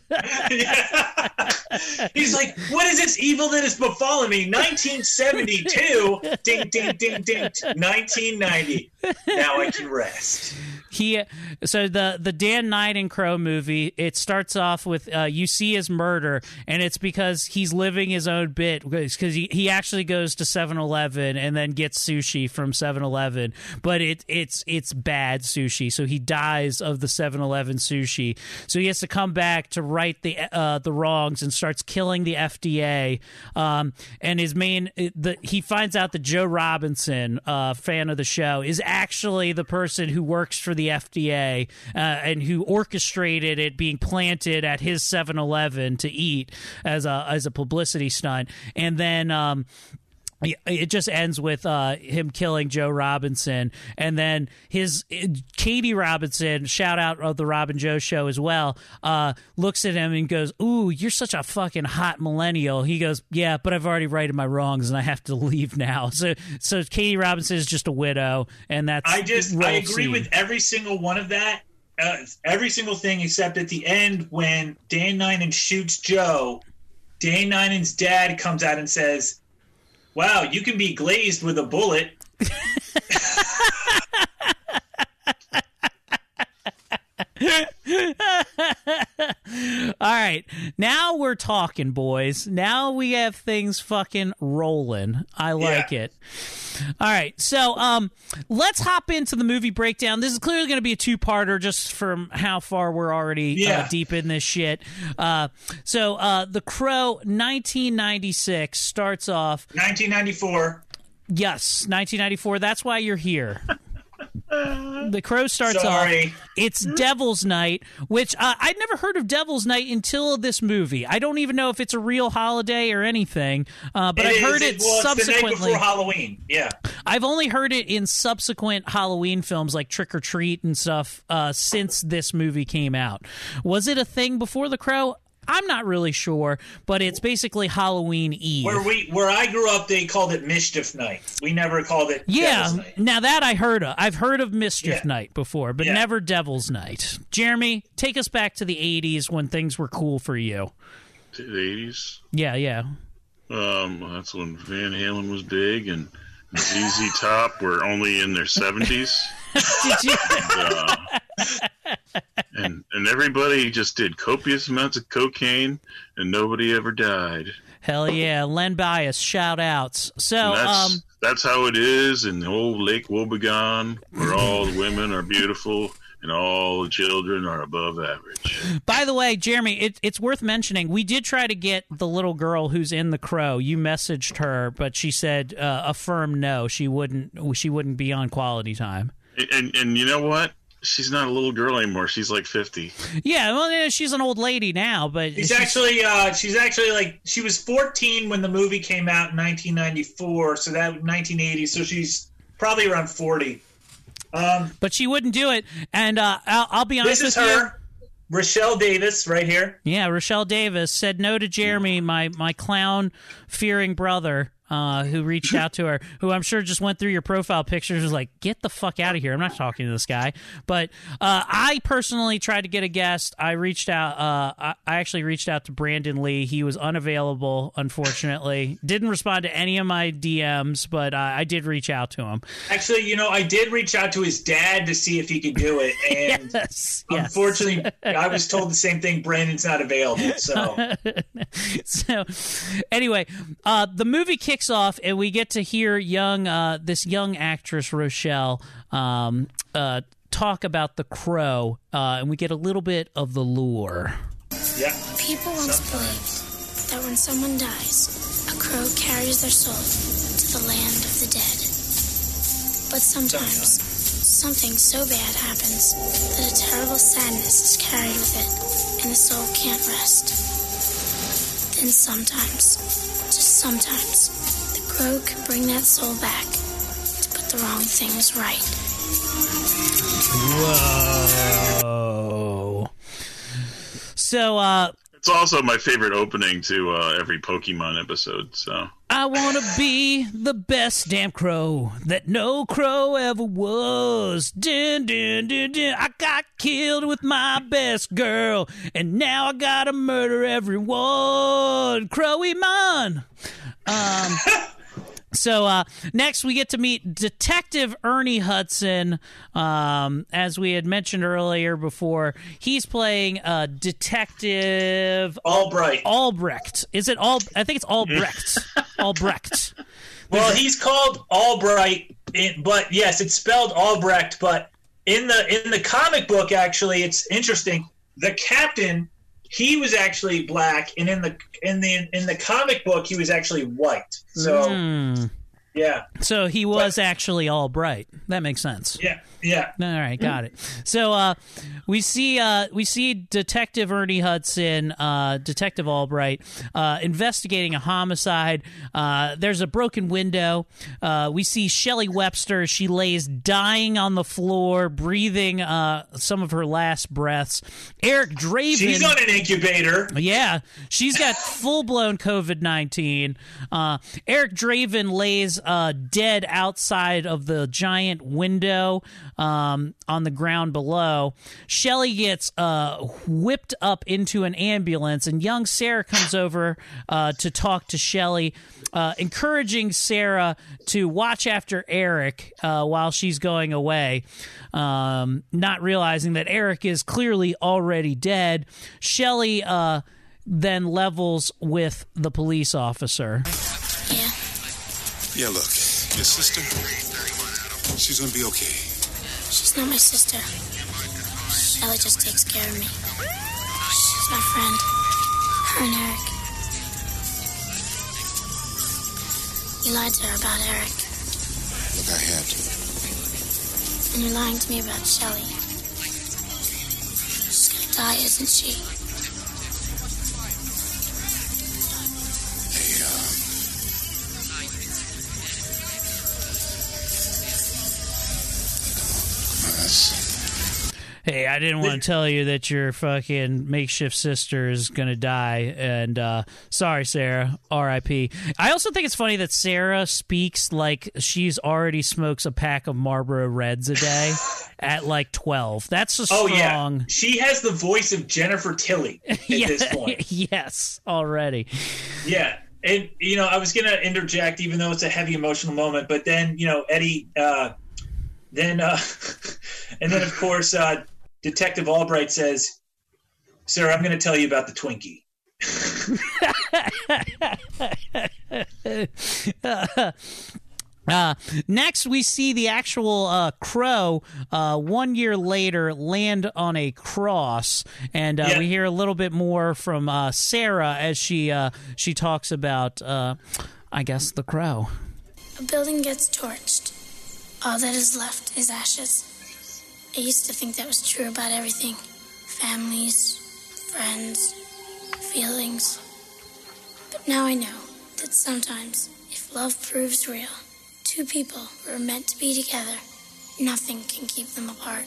He's like, what is this evil that has befallen me? 1972, ding, ding, ding, ding, 1990. Now I can rest. So the Dan Ninen Crow movie, it starts off with you see his murder, and it's because he's living his own bit, because he actually goes to 7-Eleven and then gets sushi from 7-Eleven, but it's bad sushi, so he dies of the 7-Eleven sushi. So he has to come back to right the wrongs and starts killing the FDA. And he finds out that Joe Robinson, fan of the show, is actually the person who works for the FDA and who orchestrated it being planted at his 7-Eleven to eat as a publicity stunt. And then It just ends with him killing Joe Robinson, and then Katie Robinson, shout out of the Rob and Joe show as well, looks at him and goes, "Ooh, you're such a fucking hot millennial." He goes, "Yeah, but I've already righted my wrongs and I have to leave now." So Katie Robinson is just a widow, and that's I agree with every single one of that, every single thing except at the end when Dan Ninan shoots Joe. Dan Ninan's dad comes out and says, "Wow, you can be glazed with a bullet." All right, now we're talking, boys. Now we have things fucking rolling. I like it. All right, so let's hop into the movie breakdown. This is clearly going to be a two-parter just from how far we're already deep in this shit. So The Crow, 1996, starts off... 1994. Yes, 1994. That's why you're here. The Crow starts off. It's Devil's Night, which I'd never heard of Devil's Night until this movie. I don't even know if it's a real holiday or anything, but I've heard it subsequently. It's the night before Halloween. Yeah, I've only heard it in subsequent Halloween films like Trick or Treat and stuff since this movie came out. Was it a thing before The Crow? I'm not really sure, but it's basically Halloween Eve. Where I grew up, they called it Mischief Night. We never called it Devil's Night. Now that I heard of. I've heard of Mischief Night before, but never Devil's Night. Jeremy, take us back to the 80s when things were cool for you. To the 80s? Yeah. That's when Van Halen was big and ZZ Top were only in their 70s. Did you? And everybody just did copious amounts of cocaine, and nobody ever died. Hell yeah, Len Bias, shout outs. So that's how it is in the old Lake Wobegon, where all the women are beautiful and all the children are above average. By the way, Jeremy, it's worth mentioning, we did try to get the little girl who's in The Crow. You messaged her, but she said a firm no. She wouldn't be on Quality Time. And you know what? She's not a little girl anymore. She's like 50. Yeah, well, she's an old lady now, but she's actually like, she was 14 when the movie came out in 1994, so that 1980. So she's probably around 40. But she wouldn't do it, and I'll be honest with you. This is her, Rochelle Davis, right here. Yeah, Rochelle Davis said no to Jeremy, my clown-fearing brother. Who reached out to her, who I'm sure just went through your profile pictures, was like, get the fuck out of here. I'm not talking to this guy. But I personally tried to get a guest. I reached out. I actually reached out to Brandon Lee. He was unavailable, unfortunately. Didn't respond to any of my DMs, but I did reach out to him. Actually, I did reach out to his dad to see if he could do it. And unfortunately, I was told the same thing. Brandon's not available. So anyway, the movie kicks off, and we get to hear this young actress Rochelle talk about The Crow, and we get a little bit of the lore. Yeah. People once believed that when someone dies, a crow carries their soul to the land of the dead. But sometimes something so bad happens that a terrible sadness is carried with it, and the soul can't rest. Then sometimes, just sometimes, the crow can bring that soul back to put the wrong things right. Whoa. So, it's also my favorite opening to every Pokemon episode, so. I want to be the best damn crow that no crow ever was. Dun, dun, dun, dun. I got killed with my best girl, and now I gotta murder everyone. Crowy man. So next we get to meet Detective Ernie Hudson. As we had mentioned earlier before, he's playing Detective Albrecht. Is it I think it's Albrecht. Albrecht. Well, he's called Albright, but yes, it's spelled Albrecht. But in the comic book, actually, it's interesting. The captain, he was actually black, and in the comic book, he was actually white. So Yeah. So he was actually Albright. That makes sense. Yeah. All right, got it. So we see Detective Ernie Hudson, Detective Albright, investigating a homicide. There's a broken window. We see Shelley Webster. She lays dying on the floor, breathing some of her last breaths. Eric Draven. She's on an incubator. Yeah, she's got full-blown COVID-19. Eric Draven lays dead outside of the giant window on the ground below. Shelley gets whipped up into an ambulance, and young Sarah comes over to talk to Shelley, encouraging Sarah to watch after Eric while she's going away, not realizing that Eric is clearly already dead. Shelley then levels with the police officer. Yeah, look, your sister, she's gonna be okay. She's not my sister. Shelley just takes care of me. She's my friend. Her and Eric. You lied to her about Eric. Look, I had to. And you're lying to me about Shelley. She's gonna die, isn't she? Hey, I didn't want to tell you that your fucking makeshift sister is going to die, and sorry, Sarah, R.I.P. I also think it's funny that Sarah speaks like she's already smokes a pack of Marlboro Reds a day at like 12. That's a strong... Oh, yeah. She has the voice of Jennifer Tilly at this point. Yes, already. Yeah. And, I was going to interject, even though it's a heavy emotional moment, but then, Eddie... and then, of course, Detective Albright says, "Sarah, I'm going to tell you about the Twinkie." Next, we see the actual crow 1 year later land on a cross, and we hear a little bit more from Sarah as she talks about, I guess, the crow. A building gets torched. All that is left is ashes. I used to think that was true about everything. Families, friends, feelings. But now I know that sometimes, if love proves real, two people who are meant to be together, nothing can keep them apart.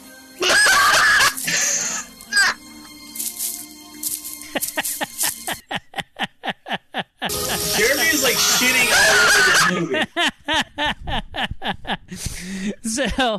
Jeremy is like shitting all over this movie. So,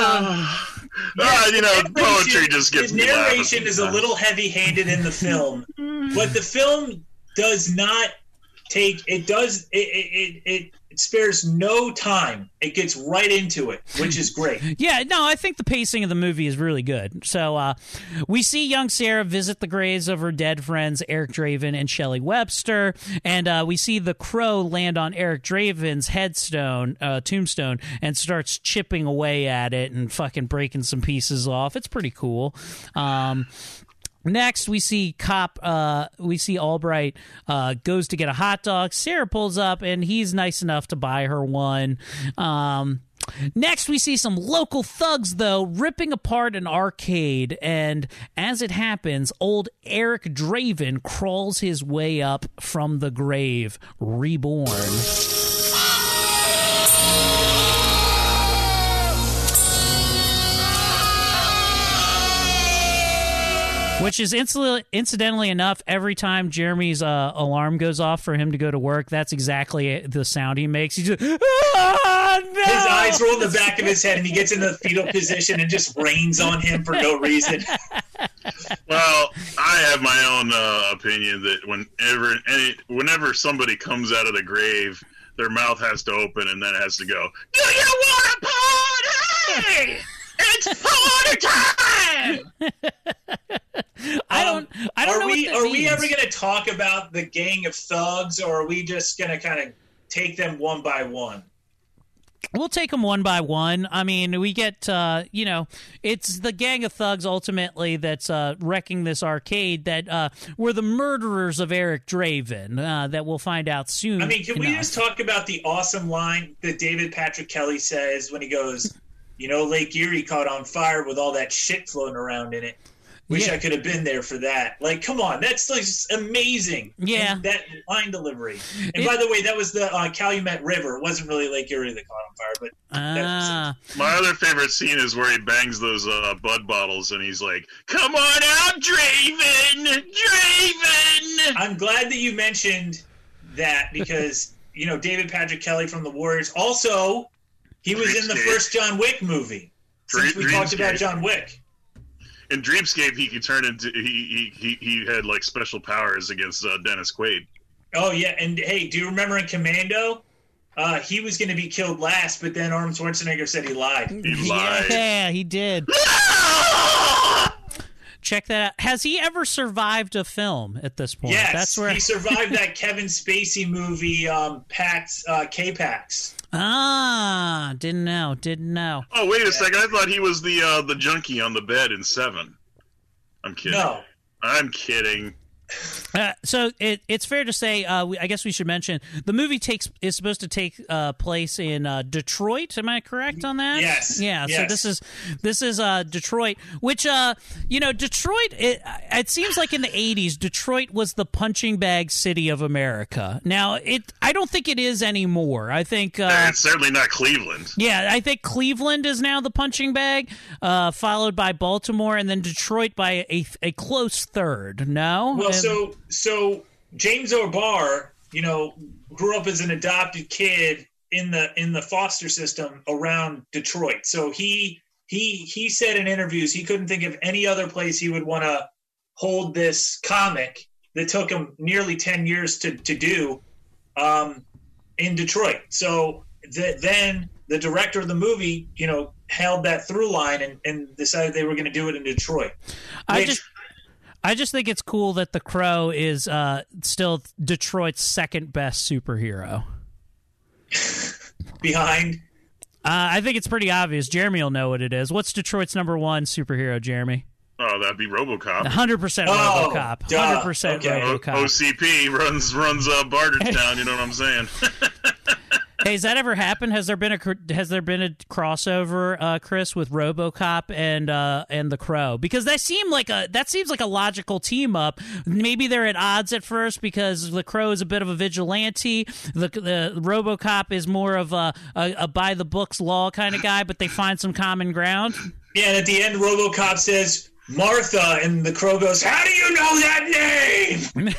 poetry just gets the narration is a little heavy-handed in the film, but the film does not take. It spares no time. It gets right into it, which is great. Yeah, no, I think the pacing of the movie is really good. So we see young Sarah visit the graves of her dead friends, Eric Draven and Shelley Webster, and we see the crow land on Eric Draven's tombstone, and starts chipping away at it and fucking breaking some pieces off. It's pretty cool. Next, we see Albright goes to get a hot dog. Sarah pulls up, and he's nice enough to buy her one. Next, we see some local thugs, though, ripping apart an arcade. And as it happens, old Eric Draven crawls his way up from the grave, reborn. Which is incidentally enough, every time Jeremy's alarm goes off for him to go to work, that's exactly the sound he makes. He's just, no! His eyes roll in the back of his head, and he gets in the fetal position and just rains on him for no reason. Well, I have my own opinion that whenever somebody comes out of the grave, their mouth has to open, and then it has to go, "Do you want a party? It's party time!" I don't know. Are we ever going to talk about the gang of thugs, or are we just going to kind of take them one by one? We'll take them one by one. I mean, we get, it's the gang of thugs ultimately that's wrecking this arcade that were the murderers of Eric Draven that we'll find out soon. I mean, can we just talk about the awesome line that David Patrick Kelly says when he goes, Lake Erie caught on fire with all that shit floating around in it. Wish I could have been there for that. Like, come on, that's like amazing. Yeah, and that line delivery. And by the way, that was the Calumet River. It wasn't really Lake Erie that caught on fire, but my other favorite scene is where he bangs those Bud bottles, and he's like, "Come on out, Draven, Draven." I'm glad that you mentioned that because David Patrick Kelly from the Warriors. Also, he was in the first John Wick movie. Since we talked about John Wick. In Dreamscape, he could turn into he had like special powers against Dennis Quaid. Oh yeah, and hey, do you remember in Commando? He was going to be killed last, but then Arnold Schwarzenegger said he lied. He lied. Yeah, he did. Check that out. Has he ever survived a film at this point? Yes, that's where he survived that Kevin Spacey movie, K-Pax. Ah, didn't know. Oh, wait a second. I thought he was the junkie on the bed in 7. I'm kidding. No. I'm kidding. So it's fair to say, I guess we should mention the movie is supposed to take place in Detroit. Am I correct on that? Yes. Yeah. Yes. So this is Detroit, which Detroit. It seems like in the 80s, Detroit was the punching bag city of America. Now I don't think it is anymore. I think it's certainly not Cleveland. Yeah, I think Cleveland is now the punching bag, followed by Baltimore, and then Detroit by a close third. No. Well, so James O'Barr, grew up as an adopted kid in the foster system around Detroit. So he said in interviews he couldn't think of any other place he would want to hold this comic that took him nearly 10 years to do in Detroit. So then the director of the movie, held that through line and decided they were going to do it in Detroit. I just think it's cool that the Crow is still Detroit's second best superhero. Behind? I think it's pretty obvious. Jeremy will know what it is. What's Detroit's number one superhero, Jeremy? Oh, that'd be RoboCop. 100% RoboCop. 100% okay. RoboCop. OCP runs Bartertown. You know what I'm saying? Hey, has that ever happened? Has there been a crossover, Chris, with RoboCop and the Crow? Because that seems like a logical team up. Maybe they're at odds at first because the Crow is a bit of a vigilante. The RoboCop is more of a by the books law kind of guy, but they find some common ground. Yeah, and at the end, RoboCop says Martha, and the Crow goes, "How do you know that name?"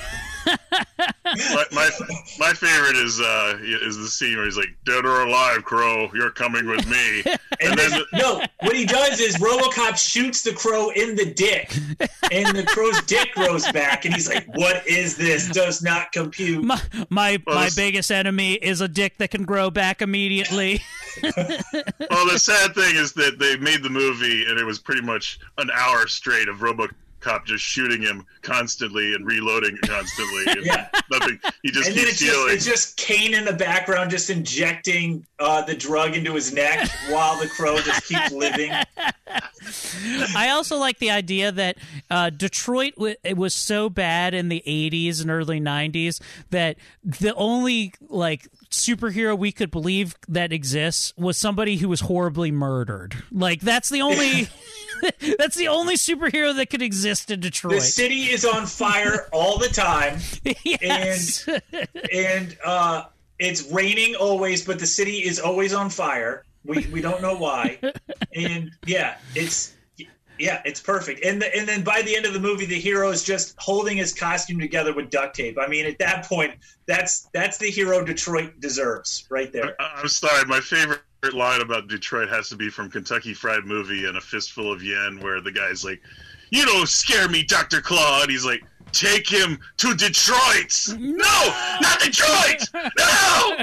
my favorite is the scene where he's like, "Dead or alive, Crow, you're coming with me." And then no, what he does is RoboCop shoots the Crow in the dick, and the Crow's dick grows back, and he's like, "What is this? Does not compute." My biggest enemy is a dick that can grow back immediately. Well, the sad thing is that they made the movie, and it was pretty much an hour straight of RoboCop just shooting him constantly and reloading constantly. And nothing. He just and then keeps healing. It's just Kane in the background just injecting the drug into his neck while the Crow just keeps living. I also like the idea that Detroit it was so bad in the 80s and early 90s that the only superhero we could believe that exists was somebody who was horribly murdered. That's the only that's the only superhero that could exist in Detroit. The city is on fire all the time. Yes. and it's raining always, but the city is always on fire. We don't know why. And it's perfect. And then by the end of the movie, the hero is just holding his costume together with duct tape. I mean, at that point, that's the hero Detroit deserves right there. I'm sorry, my favorite line about Detroit has to be from Kentucky Fried Movie and A Fistful of Yen, where the guy's like, "You don't scare me, Dr. Claw," and he's like, Take him to Detroit. No, not Detroit. No.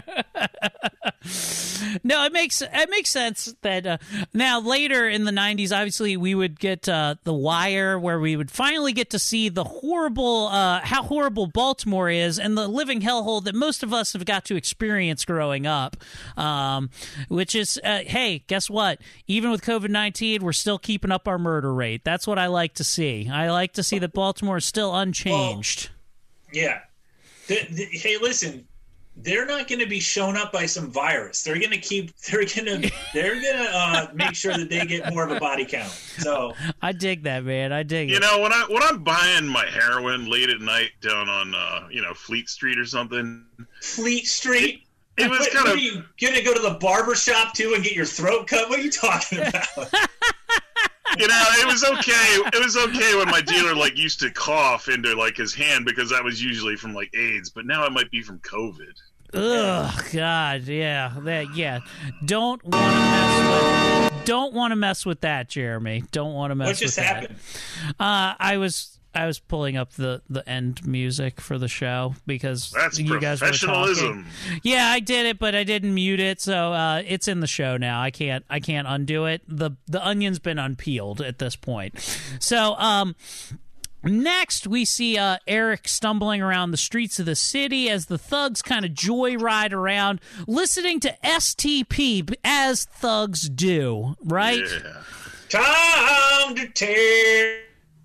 No, it makes sense that now later in the 90s, obviously we would get The Wire, where we would finally get to see the horrible how horrible Baltimore is and the living hellhole that most of us have got to experience growing up. Which is, hey, guess what? Even with COVID-19, we're still keeping up our murder rate. That's what I like to see. I like to see that Baltimore is still unchanged. Well, yeah. Hey, listen. They're not going to be shown up by some virus. They're going to make sure that they get more of a body count. So I dig that, man. I dig it. You know, when I'm buying my heroin late at night down on Fleet Street or something. Fleet Street. It was kind of. Are you going to go to the barber shop too and get your throat cut? What are you talking about? You know, it was okay. It was okay when my dealer used to cough into his hand because that was usually from AIDS, but now it might be from COVID. Ugh, God, yeah, Don't want to mess with that, Jeremy. Don't want to mess with that. What just happened? I was pulling up the end music for the show because that's you guys were talking. Yeah, I did it, but I didn't mute it, so it's in the show now. I can't undo it. The onion's been unpeeled at this point. So next, we see Eric stumbling around the streets of the city as the thugs kind of joyride around, listening to STP as thugs do, right? Yeah. Time to tear.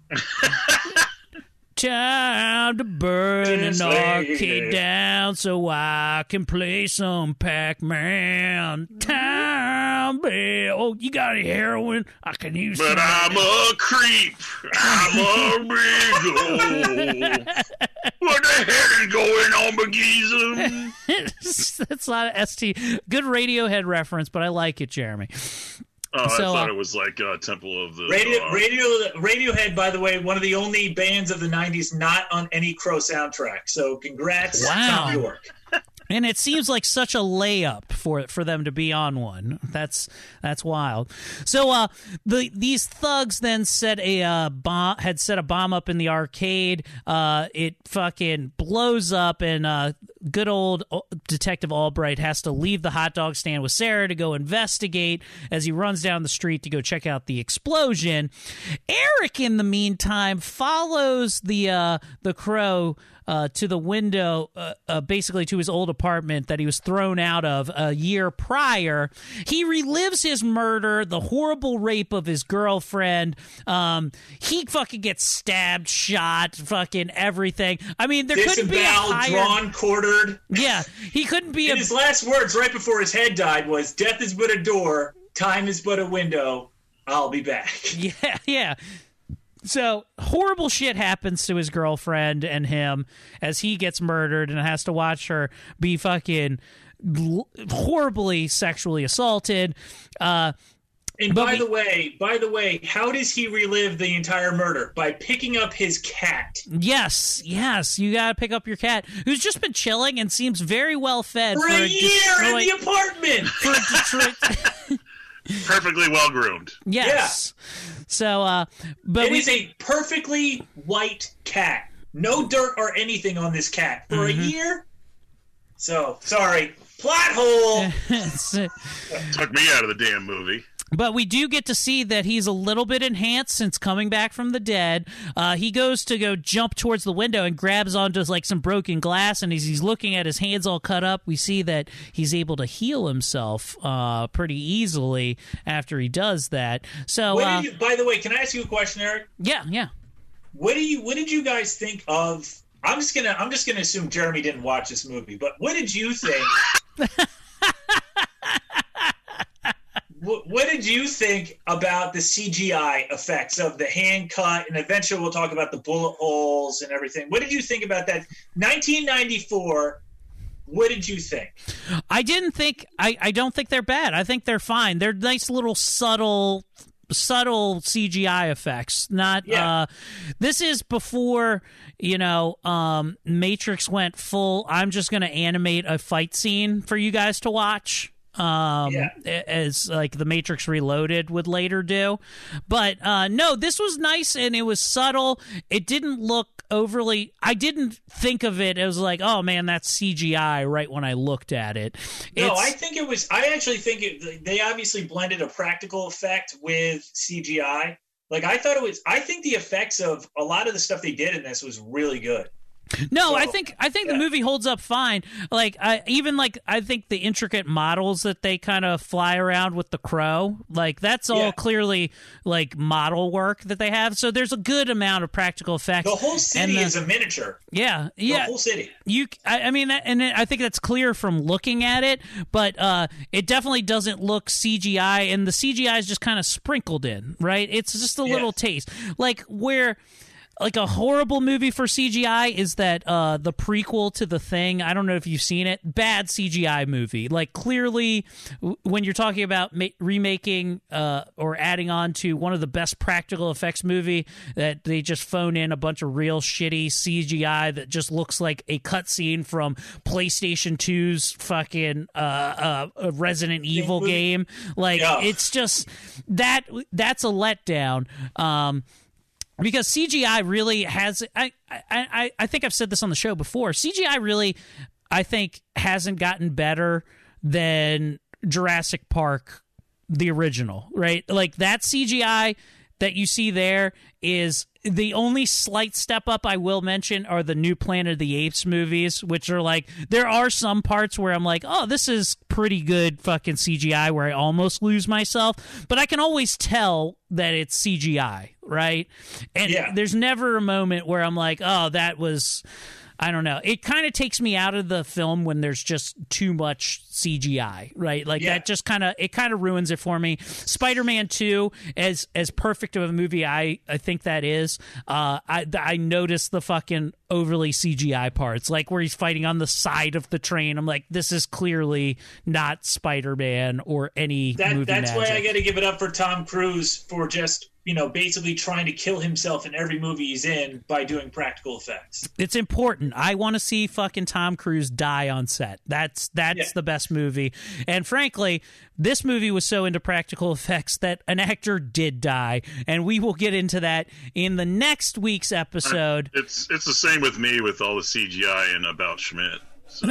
Time to burn an arcade down so I can play some Pac-Man. Time, oh, you got any heroin? I can use but I'm a creep. I'm a big What the hell is going on, McGeezer? That's not a ST. Good Radiohead reference, but I like it, Jeremy. Oh, I thought it was Temple of the Radiohead, by the way, one of the only bands of the 90s not on any Crow soundtrack. So congrats, Tom York. And it seems like such a layup for them to be on one. That's wild. So these thugs then set a bomb up in the arcade. It fucking blows up, and good old Detective Albright has to leave the hot dog stand with Sarah to go investigate as he runs down the street to go check out the explosion. Eric, in the meantime, follows the Crow to the window, basically to his old apartment that he was thrown out of a year prior. He relives his murder, the horrible rape of his girlfriend. He fucking gets stabbed, shot, fucking everything. I mean, there couldn't be a higher... drawn, quartered. Yeah, he couldn't be his last words right before his head died was, "Death is but a door, time is but a window, I'll be back." Yeah. So horrible shit happens to his girlfriend and him as he gets murdered and has to watch her be fucking horribly sexually assaulted. And by the way, how does he relive the entire murder? By picking up his cat. Yes, you gotta pick up your cat, who's just been chilling and seems very well fed for a year in the apartment. For Detroit. Perfectly well groomed. Yes. Yeah. So, but it is a perfectly white cat. No dirt or anything on this cat for a year. So sorry, plot hole. Took me out of the damn movie. But we do get to see that he's a little bit enhanced since coming back from the dead. He goes to go jump towards the window and grabs onto some broken glass, and as he's looking at his hands all cut up, we see that he's able to heal himself pretty easily after he does that. So, by the way, can I ask you a question, Eric? Yeah. What did you guys think of? I'm just gonna assume Jeremy didn't watch this movie, but what did you think? What did you think about the CGI effects of the hand cut, and eventually we'll talk about the bullet holes and everything? What did you think about that? 1994, what did you think? I don't think they're bad. I think they're fine. They're nice little subtle CGI effects. This is before, Matrix went full, I'm just going to animate a fight scene for you guys to watch. As the Matrix Reloaded would later do. But no, this was nice and it was subtle. It didn't look overly. I didn't think of it as like, oh man, that's CGI right when I looked at it. No, I think it was. I actually think they obviously blended a practical effect with CGI. Like I thought it was. I think the effects of a lot of the stuff they did in this was really good. No, so, I think the movie holds up fine. Like I think the intricate models that they kind of fly around with the crow, like that's all clearly like model work that they have. So there's a good amount of practical effects. The whole city is a miniature. Yeah. The whole city. I mean, and I think that's clear from looking at it, but it definitely doesn't look CGI, and the CGI is just kind of sprinkled in, right? It's just a little taste, like where. Like a horrible movie for CGI is that the prequel to The Thing. I don't know if you've seen it. Bad CGI movie. Like clearly, when you're talking about remaking or adding on to one of the best practical effects movie, that they just phone in a bunch of real shitty CGI that just looks like a cutscene from PlayStation 2's fucking Resident Evil game. Like it's just that's a letdown. Because CGI really has, I think I've said this on the show before. CGI really, I think, hasn't gotten better than Jurassic Park, the original, right? Like that CGI that you see there is the only slight step up I will mention are the new Planet of the Apes movies, which are like, there are some parts where I'm like, oh, this is pretty good fucking CGI, where I almost lose myself, but I can always tell that it's CGI, right? And there's never a moment where I'm like, oh, that was, I don't know. It kind of takes me out of the film when there's just too much CGI, right? Like that just kind of ruins it for me. Spider-Man 2, as perfect of a movie I think that is, I noticed the fucking overly CGI parts, like where he's fighting on the side of the train. I'm like, this is clearly not Spider-Man or any movie That's magic. why I got to give it up for Tom Cruise for just, basically trying to kill himself in every movie he's in by doing practical effects. It's important. I want to see fucking Tom Cruise die on set. That's the best movie. And frankly, this movie was so into practical effects that an actor did die, and we will get into that in the next week's episode. It's the same with me with all the CGI and About Schmidt. So.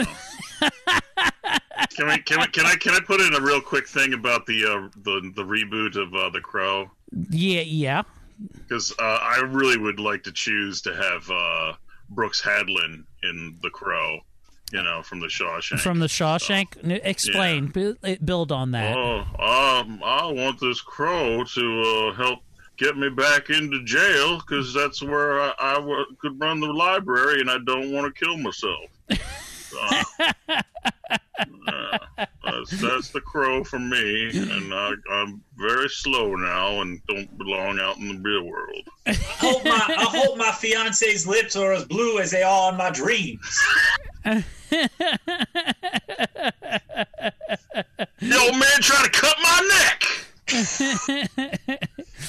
Can I put in a real quick thing about the reboot of The Crow? Yeah. Because I really would like to choose to have Brooks Hadlin in The Crow, from the Shawshank. From the Shawshank? So, explain. Build on that. I want this crow to help get me back into jail, because that's where I could run the library, and I don't want to kill myself. That's the crow for me, and I'm very slow now and don't belong out in the real world. I hope my fiance's lips are as blue as they are in my dreams. The old man trying to cut my neck.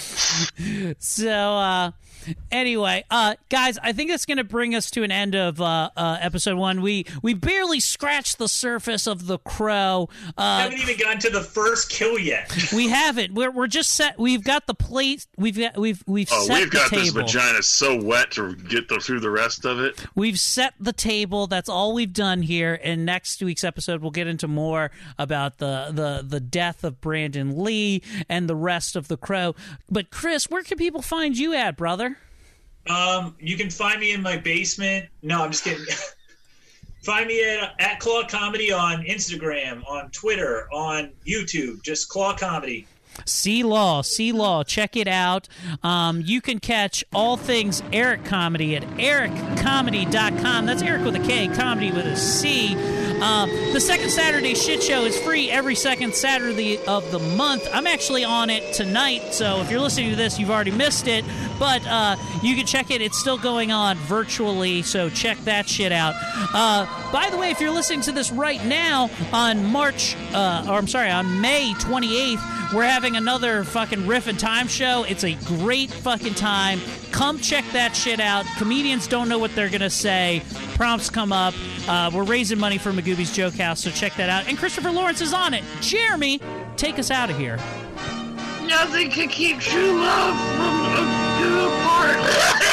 So, anyway, guys, I think that's going to bring us to an end of episode 1. We barely scratched the surface of The Crow. Haven't even gotten to the first kill yet. We haven't. We're just set. We've got the plate. We've set the table. This vagina so wet to get through the rest of it. We've set the table. That's all we've done here. And next week's episode, we'll get into more about the death of Brandon Lee and the rest of The Crow. But Chris, where can people find you at, brother? You can find me in my basement. No, I'm just kidding. Find me at Claw Comedy on Instagram, on Twitter, on YouTube. Just Claw Comedy. C-Law. Check it out. You can catch all things Eric Comedy at ericcomedy.com. That's Eric with a K, comedy with a C. The Second Saturday Shit Show is free every second Saturday of the month. I'm actually on it tonight, so if you're listening to this, you've already missed it. But you can check it. It's still going on virtually, so check that shit out. By the way, if you're listening to this right now on May 28th, we're having another fucking Riff and Time show. It's a great fucking time. Come check that shit out. Comedians don't know what they're going to say. Prompts come up. We're raising money for Magooby's Joke House, so check that out. And Christopher Lawrence is on it. Jeremy, take us out of here. Nothing can keep true love from apart.